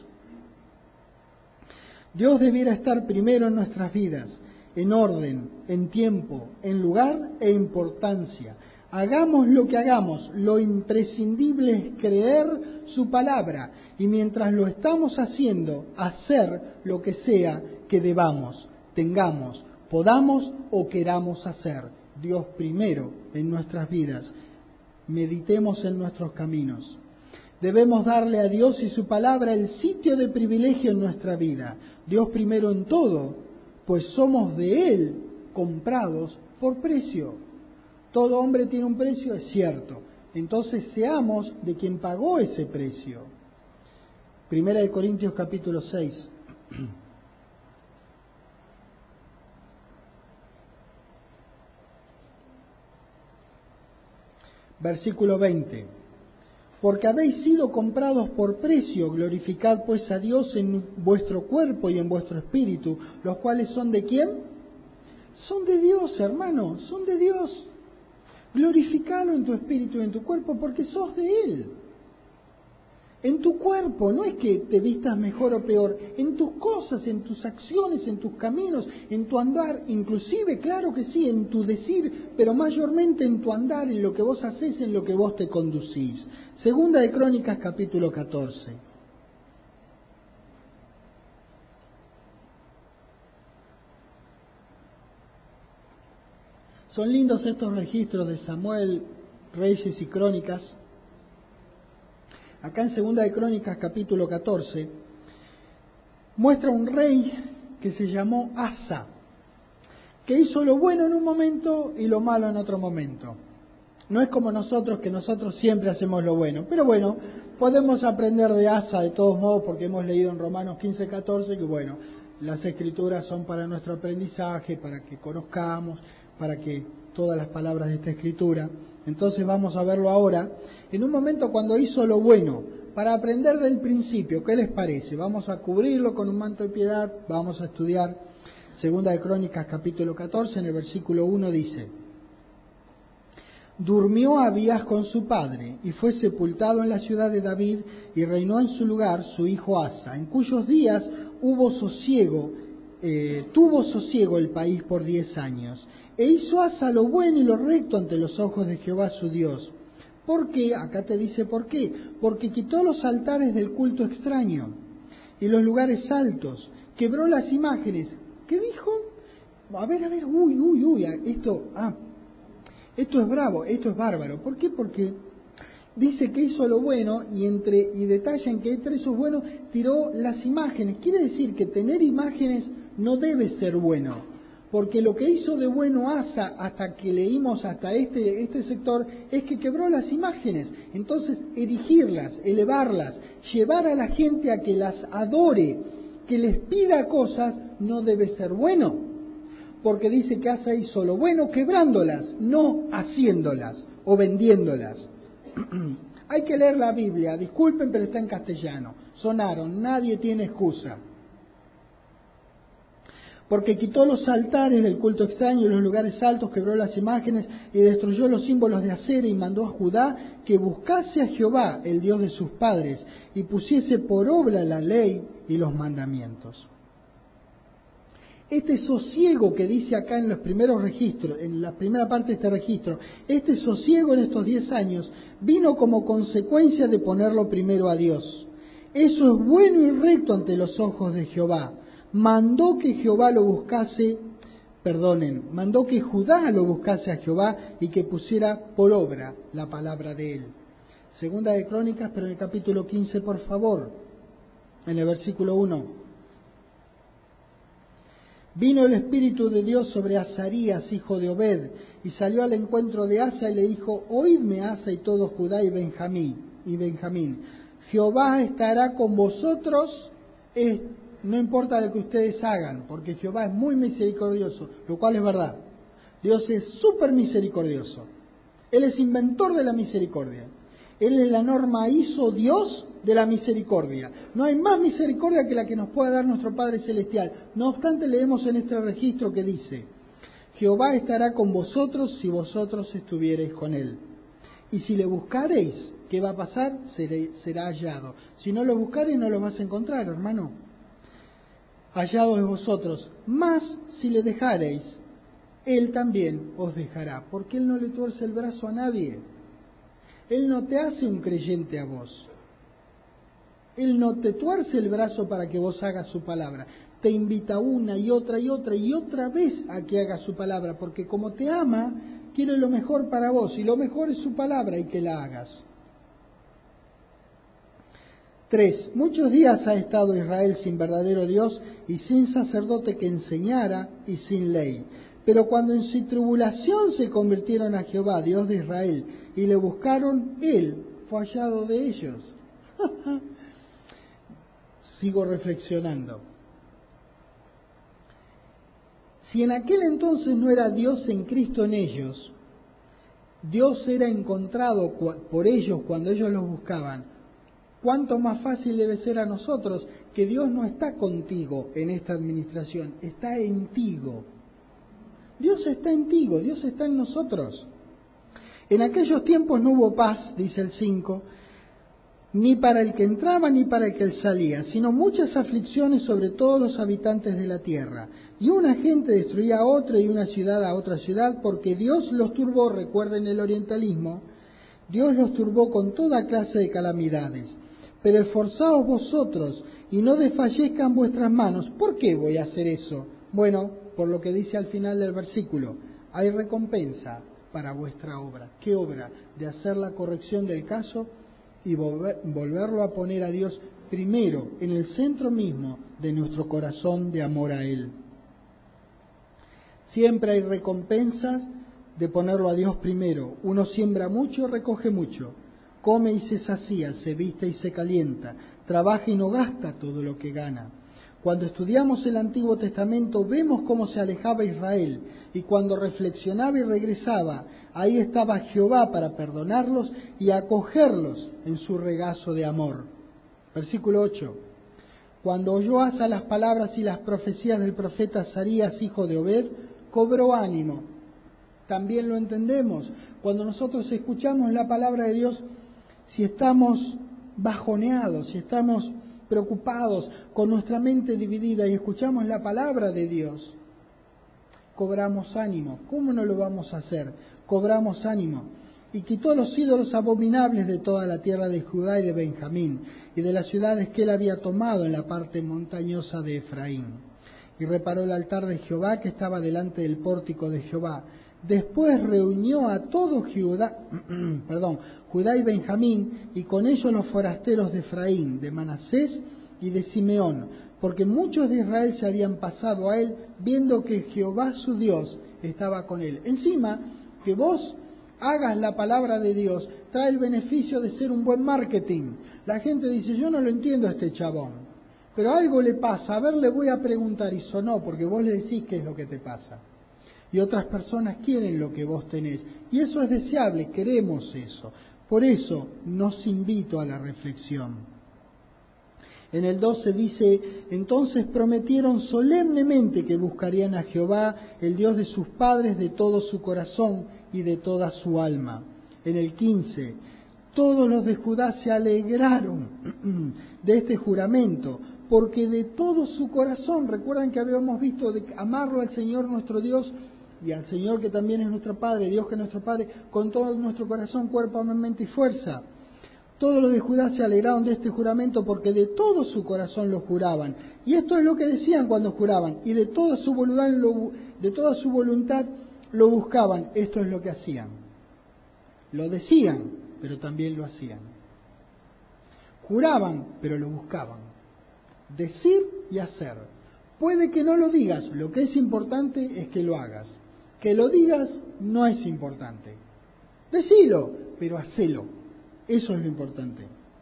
Dios debiera estar primero en nuestras vidas, en orden, en tiempo, en lugar e importancia. Hagamos lo que hagamos, lo imprescindible es creer su palabra y mientras lo estamos haciendo, hacer lo que sea que debamos, tengamos, podamos o queramos hacer. Dios primero en nuestras vidas. Meditemos en nuestros caminos. Debemos darle a Dios y su palabra el sitio de privilegio en nuestra vida. Dios primero en todo, pues somos de Él comprados por precio. Todo hombre tiene un precio, es cierto. Entonces seamos de quien pagó ese precio. Primera de Corintios capítulo seis. Versículo veinte. Porque habéis sido comprados por precio, glorificad pues a Dios en vuestro cuerpo y en vuestro espíritu, los cuales son ¿de quién? Son de Dios, hermano, son de Dios. Glorificalo en tu espíritu y en tu cuerpo porque sos de Él. En tu cuerpo, no es que te vistas mejor o peor, en tus cosas, en tus acciones, en tus caminos, en tu andar, inclusive, claro que sí, en tu decir, pero mayormente en tu andar, en lo que vos hacés, en lo que vos te conducís. Segunda de Crónicas, capítulo catorce. Son lindos estos registros de Samuel, Reyes y Crónicas. Acá en Segunda de Crónicas, capítulo catorce, muestra un rey que se llamó Asa, que hizo lo bueno en un momento y lo malo en otro momento. No es como nosotros, que nosotros siempre hacemos lo bueno. Pero bueno, podemos aprender de Asa de todos modos, porque hemos leído en Romanos quince, catorce, que bueno, las escrituras son para nuestro aprendizaje, para que conozcamos, para que todas las palabras de esta escritura. Entonces vamos a verlo ahora, en un momento cuando hizo lo bueno, para aprender del principio. ¿Qué les parece? Vamos a cubrirlo con un manto de piedad, vamos a estudiar Segunda de Crónicas capítulo catorce, en el versículo uno dice: Durmió Abías con su padre, y fue sepultado en la ciudad de David, y reinó en su lugar su hijo Asa, en cuyos días hubo sosiego, eh, tuvo sosiego el país por diez años. E hizo Asa lo bueno y lo recto ante los ojos de Jehová su Dios. ¿Por qué? Acá te dice por qué. Porque quitó los altares del culto extraño y los lugares altos, quebró las imágenes. ¿Qué dijo? A ver, a ver, uy, uy, uy, esto, ah, esto es bravo, esto es bárbaro. ¿Por qué? Porque dice que hizo lo bueno y entre y detallan que entre esos buenos tiró las imágenes. Quiere decir que tener imágenes no debe ser bueno. Porque lo que hizo de bueno Asa, hasta que leímos hasta este, este sector, es que quebró las imágenes. Entonces, erigirlas, elevarlas, llevar a la gente a que las adore, que les pida cosas, no debe ser bueno. Porque dice que Asa hizo lo bueno quebrándolas, no haciéndolas o vendiéndolas. Hay que leer la Biblia, disculpen, pero está en castellano. Sonaron, nadie tiene excusa. Porque quitó los altares del culto extraño y los lugares altos, quebró las imágenes y destruyó los símbolos de acera y mandó a Judá que buscase a Jehová, el Dios de sus padres, y pusiese por obra la ley y los mandamientos. Este sosiego que dice acá en los primeros registros, en la primera parte de este registro, este sosiego en estos diez años vino como consecuencia de ponerlo primero a Dios. Eso es bueno y recto ante los ojos de Jehová. Mandó que Jehová lo buscase, perdonen, mandó que Judá lo buscase a Jehová y que pusiera por obra la palabra de él. Segunda de Crónicas, pero en el capítulo quince, por favor, en el versículo uno. Vino el Espíritu de Dios sobre Azarías, hijo de Obed, y salió al encuentro de Asa y le dijo: Oídme, Asa y todo Judá y Benjamín, y Benjamín, Jehová estará con vosotros, es no importa lo que ustedes hagan, porque Jehová es muy misericordioso, lo cual es verdad. Dios es súper misericordioso. Él es inventor de la misericordia. Él es la norma I S O Dios de la misericordia. No hay más misericordia que la que nos pueda dar nuestro Padre Celestial. No obstante, leemos en este registro que dice: Jehová estará con vosotros si vosotros estuviereis con él. Y si le buscareis, ¿qué va a pasar? Seré, será hallado. Si no lo buscareis, no lo vas a encontrar, hermano. Hallado de vosotros. Más si le dejareis, Él también os dejará, porque Él no le tuerce el brazo a nadie. Él no te hace un creyente a vos. Él no te tuerce el brazo para que vos hagas su palabra. Te invita una y otra y otra y otra vez a que hagas su palabra, porque como te ama, quiere lo mejor para vos, y lo mejor es su palabra y que la hagas. Tres. Muchos días ha estado Israel sin verdadero Dios y sin sacerdote que enseñara y sin ley. Pero cuando en su tribulación se convirtieron a Jehová, Dios de Israel, y le buscaron, Él fue hallado de ellos. Sigo reflexionando. Si en aquel entonces no era Dios en Cristo en ellos, Dios era encontrado por ellos cuando ellos los buscaban, ¿cuánto más fácil debe ser a nosotros que Dios no está contigo en esta administración, está en ti? Dios está en ti, Dios está en nosotros. En aquellos tiempos no hubo paz, dice el cinco, ni para el que entraba ni para el que salía, sino muchas aflicciones sobre todos los habitantes de la tierra. Y una gente destruía a otra y una ciudad a otra ciudad, porque Dios los turbó, recuerden el orientalismo, Dios los turbó con toda clase de calamidades. Pero esforzaos vosotros y no desfallezcan vuestras manos. ¿Por qué voy a hacer eso? Bueno, por lo que dice al final del versículo, hay recompensa para vuestra obra. ¿Qué obra? De hacer la corrección del caso y volver, volverlo a poner a Dios primero, en el centro mismo de nuestro corazón de amor a Él. Siempre hay recompensas de ponerlo a Dios primero. Uno siembra mucho, recoge mucho. Come y se sacía, se viste y se calienta. Trabaja y no gasta todo lo que gana. Cuando estudiamos el Antiguo Testamento vemos cómo se alejaba Israel, y cuando reflexionaba y regresaba, ahí estaba Jehová para perdonarlos y acogerlos en su regazo de amor. Versículo ocho. Cuando oyó Asa las palabras y las profecías del profeta Azarías, hijo de Obed, cobró ánimo. También lo entendemos. Cuando nosotros escuchamos la palabra de Dios, si estamos bajoneados, si estamos preocupados, con nuestra mente dividida y escuchamos la palabra de Dios, cobramos ánimo. ¿Cómo no lo vamos a hacer? Cobramos ánimo. Y quitó los ídolos abominables de toda la tierra de Judá y de Benjamín, y de las ciudades que él había tomado en la parte montañosa de Efraín. Y reparó el altar de Jehová que estaba delante del pórtico de Jehová. Después reunió a todo Judá, perdón, Judá y Benjamín, y con ellos los forasteros de Efraín, de Manasés y de Simeón, porque muchos de Israel se habían pasado a él, viendo que Jehová su Dios estaba con él. Encima, que vos hagas la palabra de Dios, trae el beneficio de ser un buen marketing. La gente dice, yo no lo entiendo a este chabón, pero algo le pasa, a ver, le voy a preguntar, y sonó, porque vos le decís qué es lo que te pasa. Y otras personas quieren lo que vos tenés, y eso es deseable, queremos eso. Por eso nos invito a la reflexión. En el doce dice, entonces prometieron solemnemente que buscarían a Jehová, el Dios de sus padres, de todo su corazón y de toda su alma. En el quince, todos los de Judá se alegraron de este juramento, porque de todo su corazón, recuerdan que habíamos visto de amarlo al Señor nuestro Dios y al Señor que también es nuestro Padre, Dios que es nuestro Padre, con todo nuestro corazón, cuerpo, alma, mente y fuerza. Todos los de Judá se alegraron de este juramento porque de todo su corazón lo juraban. Y esto es lo que decían cuando juraban. Y de toda su voluntad lo, de toda su voluntad lo buscaban. Esto es lo que hacían. Lo decían, pero también lo hacían. Juraban, pero lo buscaban. Decir y hacer. Puede que no lo digas. Lo que es importante es que lo hagas. Que lo digas no es importante. Decilo, pero hacelo. Eso es lo importante.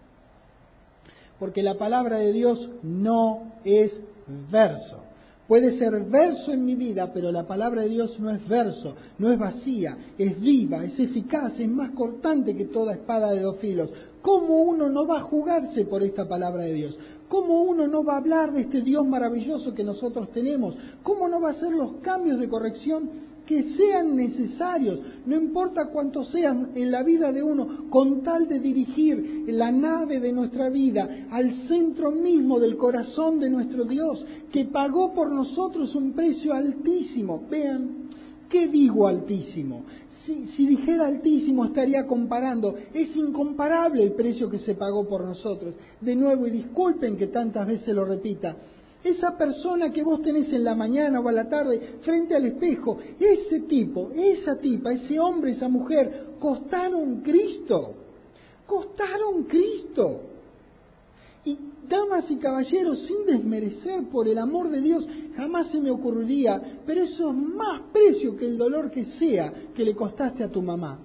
Porque la palabra de Dios no es verso. Puede ser verso en mi vida, pero la palabra de Dios no es verso, no es vacía, es viva, es eficaz, es más cortante que toda espada de dos filos. ¿Cómo uno no va a jugarse por esta palabra de Dios? ¿Cómo uno no va a hablar de este Dios maravilloso que nosotros tenemos? ¿Cómo no va a hacer los cambios de corrección que sean necesarios, no importa cuántos sean en la vida de uno, con tal de dirigir la nave de nuestra vida al centro mismo del corazón de nuestro Dios, que pagó por nosotros un precio altísimo. Vean, ¿qué digo altísimo? Si, si dijera altísimo estaría comparando. Es incomparable el precio que se pagó por nosotros. De nuevo, y disculpen que tantas veces lo repita, esa persona que vos tenés en la mañana o a la tarde frente al espejo, ese tipo, esa tipa, ese hombre, esa mujer, costaron Cristo. Costaron Cristo. Y damas y caballeros, sin desmerecer, por el amor de Dios, jamás se me ocurriría, pero eso es más precio que el dolor que sea que le costaste a tu mamá.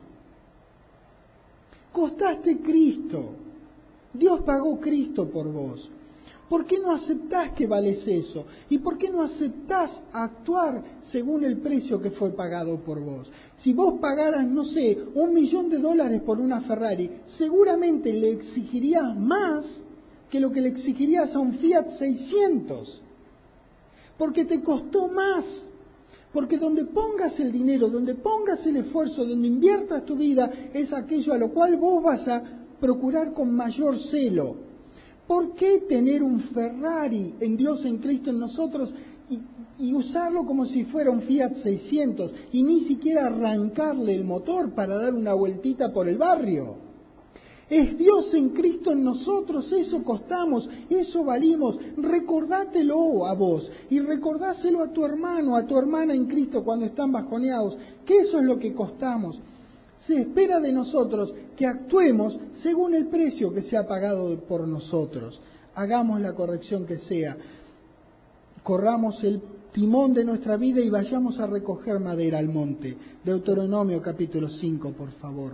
Costaste Cristo. Dios pagó Cristo por vos. ¿Por qué no aceptás que vales eso? ¿Y por qué no aceptás actuar según el precio que fue pagado por vos? Si vos pagaras, no sé, un millón de dólares por una Ferrari, seguramente le exigirías más que lo que le exigirías a un Fiat seiscientos. Porque te costó más. Porque donde pongas el dinero, donde pongas el esfuerzo, donde inviertas tu vida, es aquello a lo cual vos vas a procurar con mayor celo. ¿Por qué tener un Ferrari en Dios, en Cristo, en nosotros y, y usarlo como si fuera un Fiat seiscientos y ni siquiera arrancarle el motor para dar una vueltita por el barrio? Es Dios en Cristo en nosotros, eso costamos, eso valimos. Recordátelo a vos y recordáselo a tu hermano, a tu hermana en Cristo cuando están bajoneados, que eso es lo que costamos. Se espera de nosotros que actuemos según el precio que se ha pagado por nosotros. Hagamos la corrección que sea. Corramos el timón de nuestra vida y vayamos a recoger madera al monte. Deuteronomio capítulo cinco, por favor.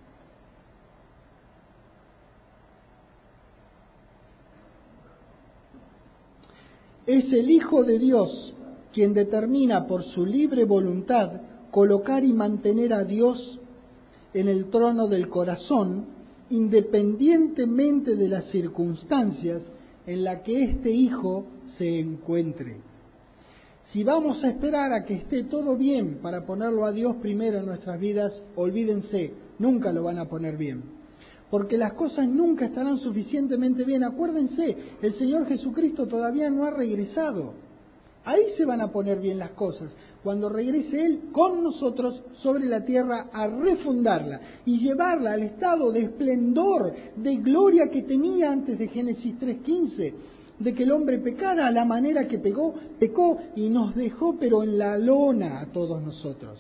Es el Hijo de Dios quien determina por su libre voluntad colocar y mantener a Dios en el trono del corazón, independientemente de las circunstancias en las que este Hijo se encuentre. Si vamos a esperar a que esté todo bien para ponerlo a Dios primero en nuestras vidas, olvídense, nunca lo van a poner bien. Porque las cosas nunca estarán suficientemente bien. Acuérdense, el Señor Jesucristo todavía no ha regresado. Ahí se van a poner bien las cosas, cuando regrese Él con nosotros sobre la tierra a refundarla y llevarla al estado de esplendor, de gloria que tenía antes de Génesis tres quince, de que el hombre pecara a la manera que pegó, pecó y nos dejó pero en la lona a todos nosotros.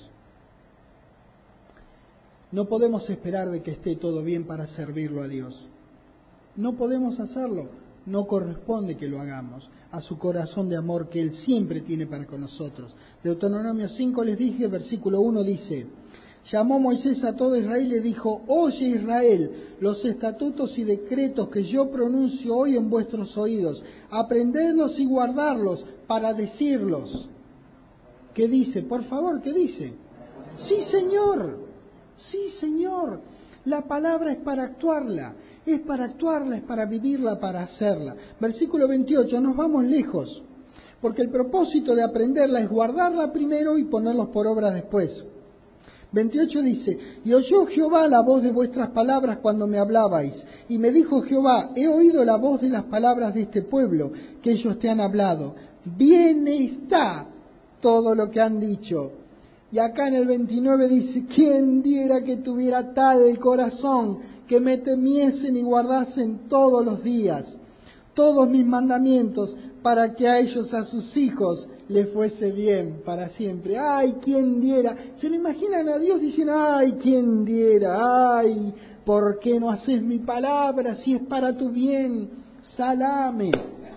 No podemos esperar de que esté todo bien para servirlo a Dios. No podemos hacerlo. No corresponde que lo hagamos a su corazón de amor que Él siempre tiene para con nosotros. Deuteronomio cinco les dije, versículo uno dice: llamó Moisés a todo Israel y le dijo: oye Israel, los estatutos y decretos que yo pronuncio hoy en vuestros oídos, aprendedlos y guardarlos para decirlos. ¿Qué dice? Por favor, ¿qué dice? Sí, Señor, sí, Señor. La palabra es para actuarla. Es para actuarla, es para vivirla, para hacerla. Versículo veintiocho, nos vamos lejos, porque el propósito de aprenderla es guardarla primero y ponerlos por obra después. veintiocho dice: y oyó Jehová la voz de vuestras palabras cuando me hablabais, y me dijo Jehová: he oído la voz de las palabras de este pueblo, que ellos te han hablado. Bien está todo lo que han dicho. Y acá en el veintinueve dice: ¿quién diera que tuviera tal corazón, que me temiesen y guardasen todos los días todos mis mandamientos, para que a ellos, a sus hijos, les fuese bien para siempre? ¡Ay, quién diera! ¿Se lo imaginan a Dios diciendo: ¡ay, quién diera! ¡Ay, por qué no haces mi palabra si es para tu bien! ¡Salame!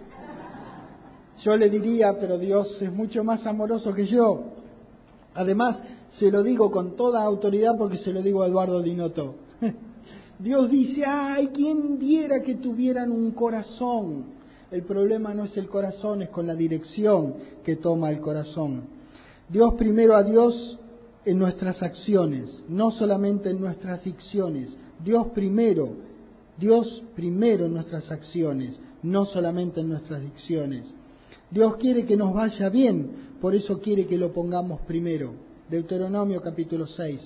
Yo le diría: pero Dios es mucho más amoroso que yo. Además, se lo digo con toda autoridad porque se lo digo a Eduardo Dinotto. Dios dice: ¡ay, quién diera que tuvieran un corazón! El problema no es el corazón, es con la dirección que toma el corazón. Dios primero a Dios en nuestras acciones, no solamente en nuestras dicciones. Dios primero, Dios primero en nuestras acciones, no solamente en nuestras dicciones. Dios quiere que nos vaya bien, por eso quiere que lo pongamos primero. Deuteronomio capítulo seis,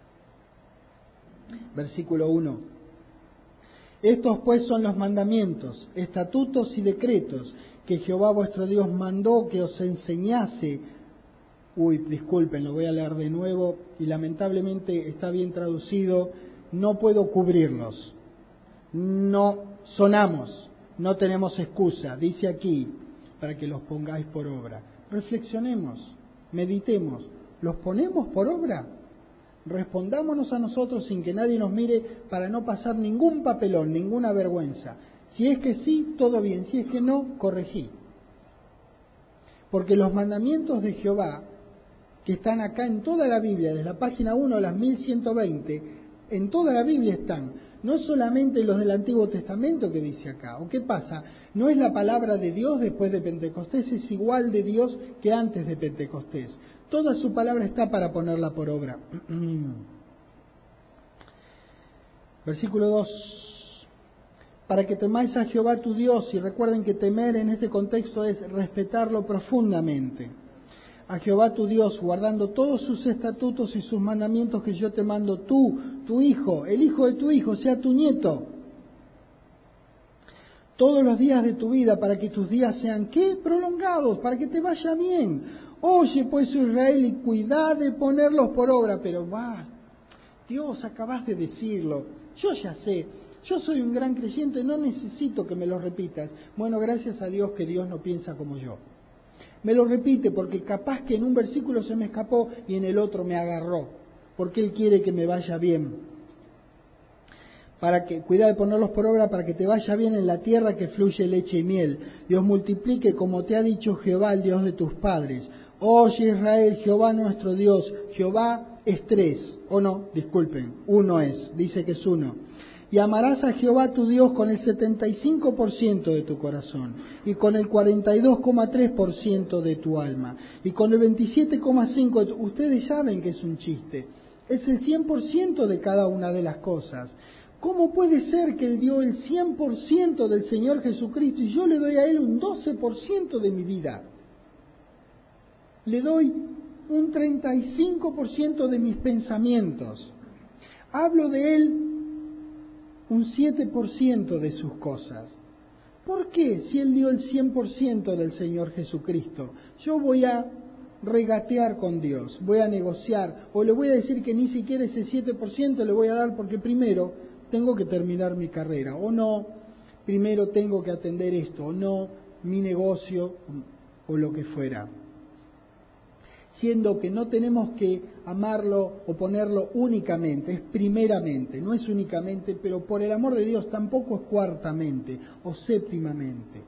versículo uno. Estos pues son los mandamientos, estatutos y decretos que Jehová vuestro Dios mandó que os enseñase. Uy, disculpen, lo voy a leer de nuevo y lamentablemente está bien traducido. No puedo cubrirlos. No sonamos, no tenemos excusa. Dice aquí, para que los pongáis por obra. Reflexionemos, meditemos. ¿Los ponemos por obra? Respondámonos a nosotros sin que nadie nos mire para no pasar ningún papelón, ninguna vergüenza. Si es que sí, todo bien. Si es que no, corregí. Porque los mandamientos de Jehová, que están acá en toda la Biblia, desde la página uno a las mil ciento veinte, en toda la Biblia están, no solamente los del Antiguo Testamento que dice acá. ¿O qué pasa? ¿No es la palabra de Dios después de Pentecostés? Es igual de Dios que antes de Pentecostés. Toda su palabra está para ponerla por obra. Versículo dos. Para que temáis a Jehová tu Dios, y recuerden que temer en este contexto es respetarlo profundamente. A Jehová tu Dios, guardando todos sus estatutos y sus mandamientos que yo te mando, tú, tu hijo, el hijo de tu hijo, sea tu nieto, todos los días de tu vida, para que tus días sean, ¿qué? Prolongados, para que te vaya bien. Oye pues Israel y cuidad de ponerlos por obra. Pero va, Dios, acabas de decirlo, yo ya sé, yo soy un gran creyente, no necesito que me lo repitas. Bueno, gracias a Dios que Dios no piensa como yo. Me lo repite porque capaz que en un versículo se me escapó y en el otro me agarró, porque Él quiere que me vaya bien. Para que, cuida de ponerlos por obra para que te vaya bien en la tierra que fluye leche y miel. Dios multiplique como te ha dicho Jehová, el Dios de tus padres. Oye Israel, Jehová nuestro Dios, Jehová es tres, o no, disculpen, uno es, dice que es uno. Y amarás a Jehová tu Dios con el setenta y cinco por ciento de tu corazón, y con el cuarenta y dos coma tres por ciento de tu alma, y con el veintisiete coma cinco por ciento de tu... Ustedes saben que es un chiste, es el cien por ciento de cada una de las cosas. ¿Cómo puede ser que Él dio el cien por ciento del Señor Jesucristo y yo le doy a Él un doce por ciento de mi vida? Le doy un treinta y cinco por ciento de mis pensamientos. Hablo de Él un siete por ciento de sus cosas. ¿Por qué? Si Él dio el cien por ciento del Señor Jesucristo, yo voy a regatear con Dios, voy a negociar, o le voy a decir que ni siquiera ese siete por ciento le voy a dar porque primero tengo que terminar mi carrera, o no, primero tengo que atender esto, o no, mi negocio, o lo que fuera. Siendo que no tenemos que amarlo o ponerlo únicamente, es primeramente, no es únicamente, pero por el amor de Dios tampoco es cuartamente o séptimamente.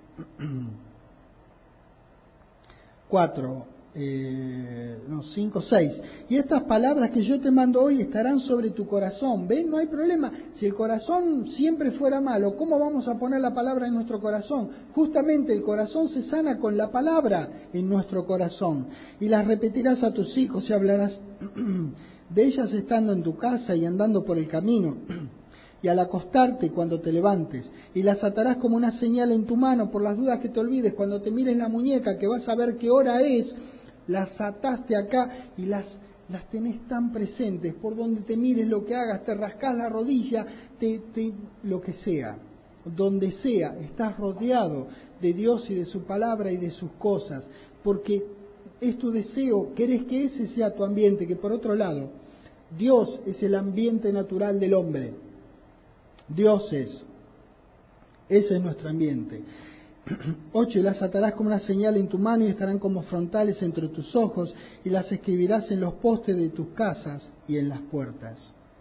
Cuatro, eh, no, cinco, seis. Y estas palabras que yo te mando hoy estarán sobre tu corazón. ¿Ven? No hay problema. Si el corazón siempre fuera malo, ¿cómo vamos a poner la palabra en nuestro corazón? Justamente el corazón se sana con la palabra en nuestro corazón. Y las repetirás a tus hijos y hablarás de ellas estando en tu casa y andando por el camino. Y al acostarte cuando te levantes, y las atarás como una señal en tu mano, por las dudas que te olvides, cuando te mires la muñeca, que vas a ver qué hora es, las ataste acá y las, las tenés tan presentes, por donde te mires, lo que hagas, te rascás la rodilla, te, te, lo que sea, donde sea, estás rodeado de Dios y de su palabra y de sus cosas, porque es tu deseo, querés que ese sea tu ambiente, que por otro lado, Dios es el ambiente natural del hombre. Dios es, ese es nuestro ambiente. Ocho, y las atarás como una señal en tu mano y estarán como frontales entre tus ojos y las escribirás en los postes de tus casas y en las puertas.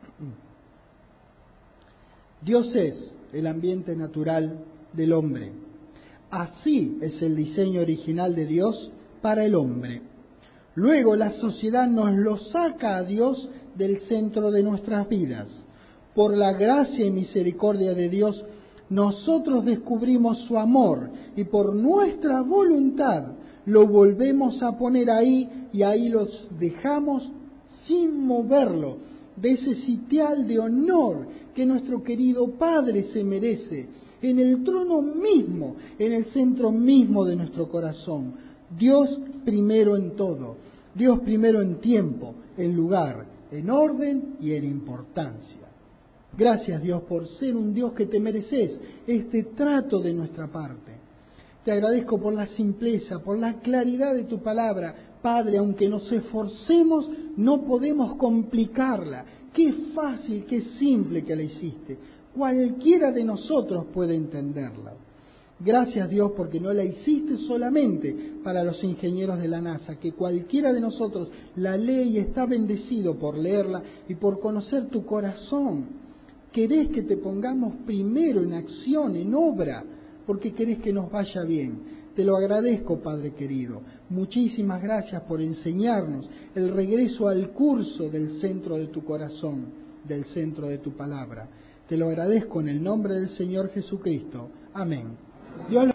Dios es el ambiente natural del hombre. Así es el diseño original de Dios para el hombre. Luego la sociedad nos lo saca a Dios del centro de nuestras vidas. Por la gracia y misericordia de Dios, nosotros descubrimos su amor y por nuestra voluntad lo volvemos a poner ahí y ahí los dejamos sin moverlo de ese sitial de honor que nuestro querido Padre se merece, en el trono mismo, en el centro mismo de nuestro corazón. Dios primero en todo. Dios primero en tiempo, en lugar, en orden y en importancia. Gracias, Dios, por ser un Dios que te mereces este trato de nuestra parte. Te agradezco por la simpleza, por la claridad de tu palabra. Padre, aunque nos esforcemos, no podemos complicarla. Qué fácil, qué simple que la hiciste. Cualquiera de nosotros puede entenderla. Gracias, Dios, porque no la hiciste solamente para los ingenieros de la NASA, que cualquiera de nosotros la lee y está bendecido por leerla y por conocer tu corazón. Querés que te pongamos primero en acción, en obra, porque querés que nos vaya bien. Te lo agradezco, Padre querido. Muchísimas gracias por enseñarnos el regreso al curso del centro de tu corazón, del centro de tu palabra. Te lo agradezco en el nombre del Señor Jesucristo. Amén. Dios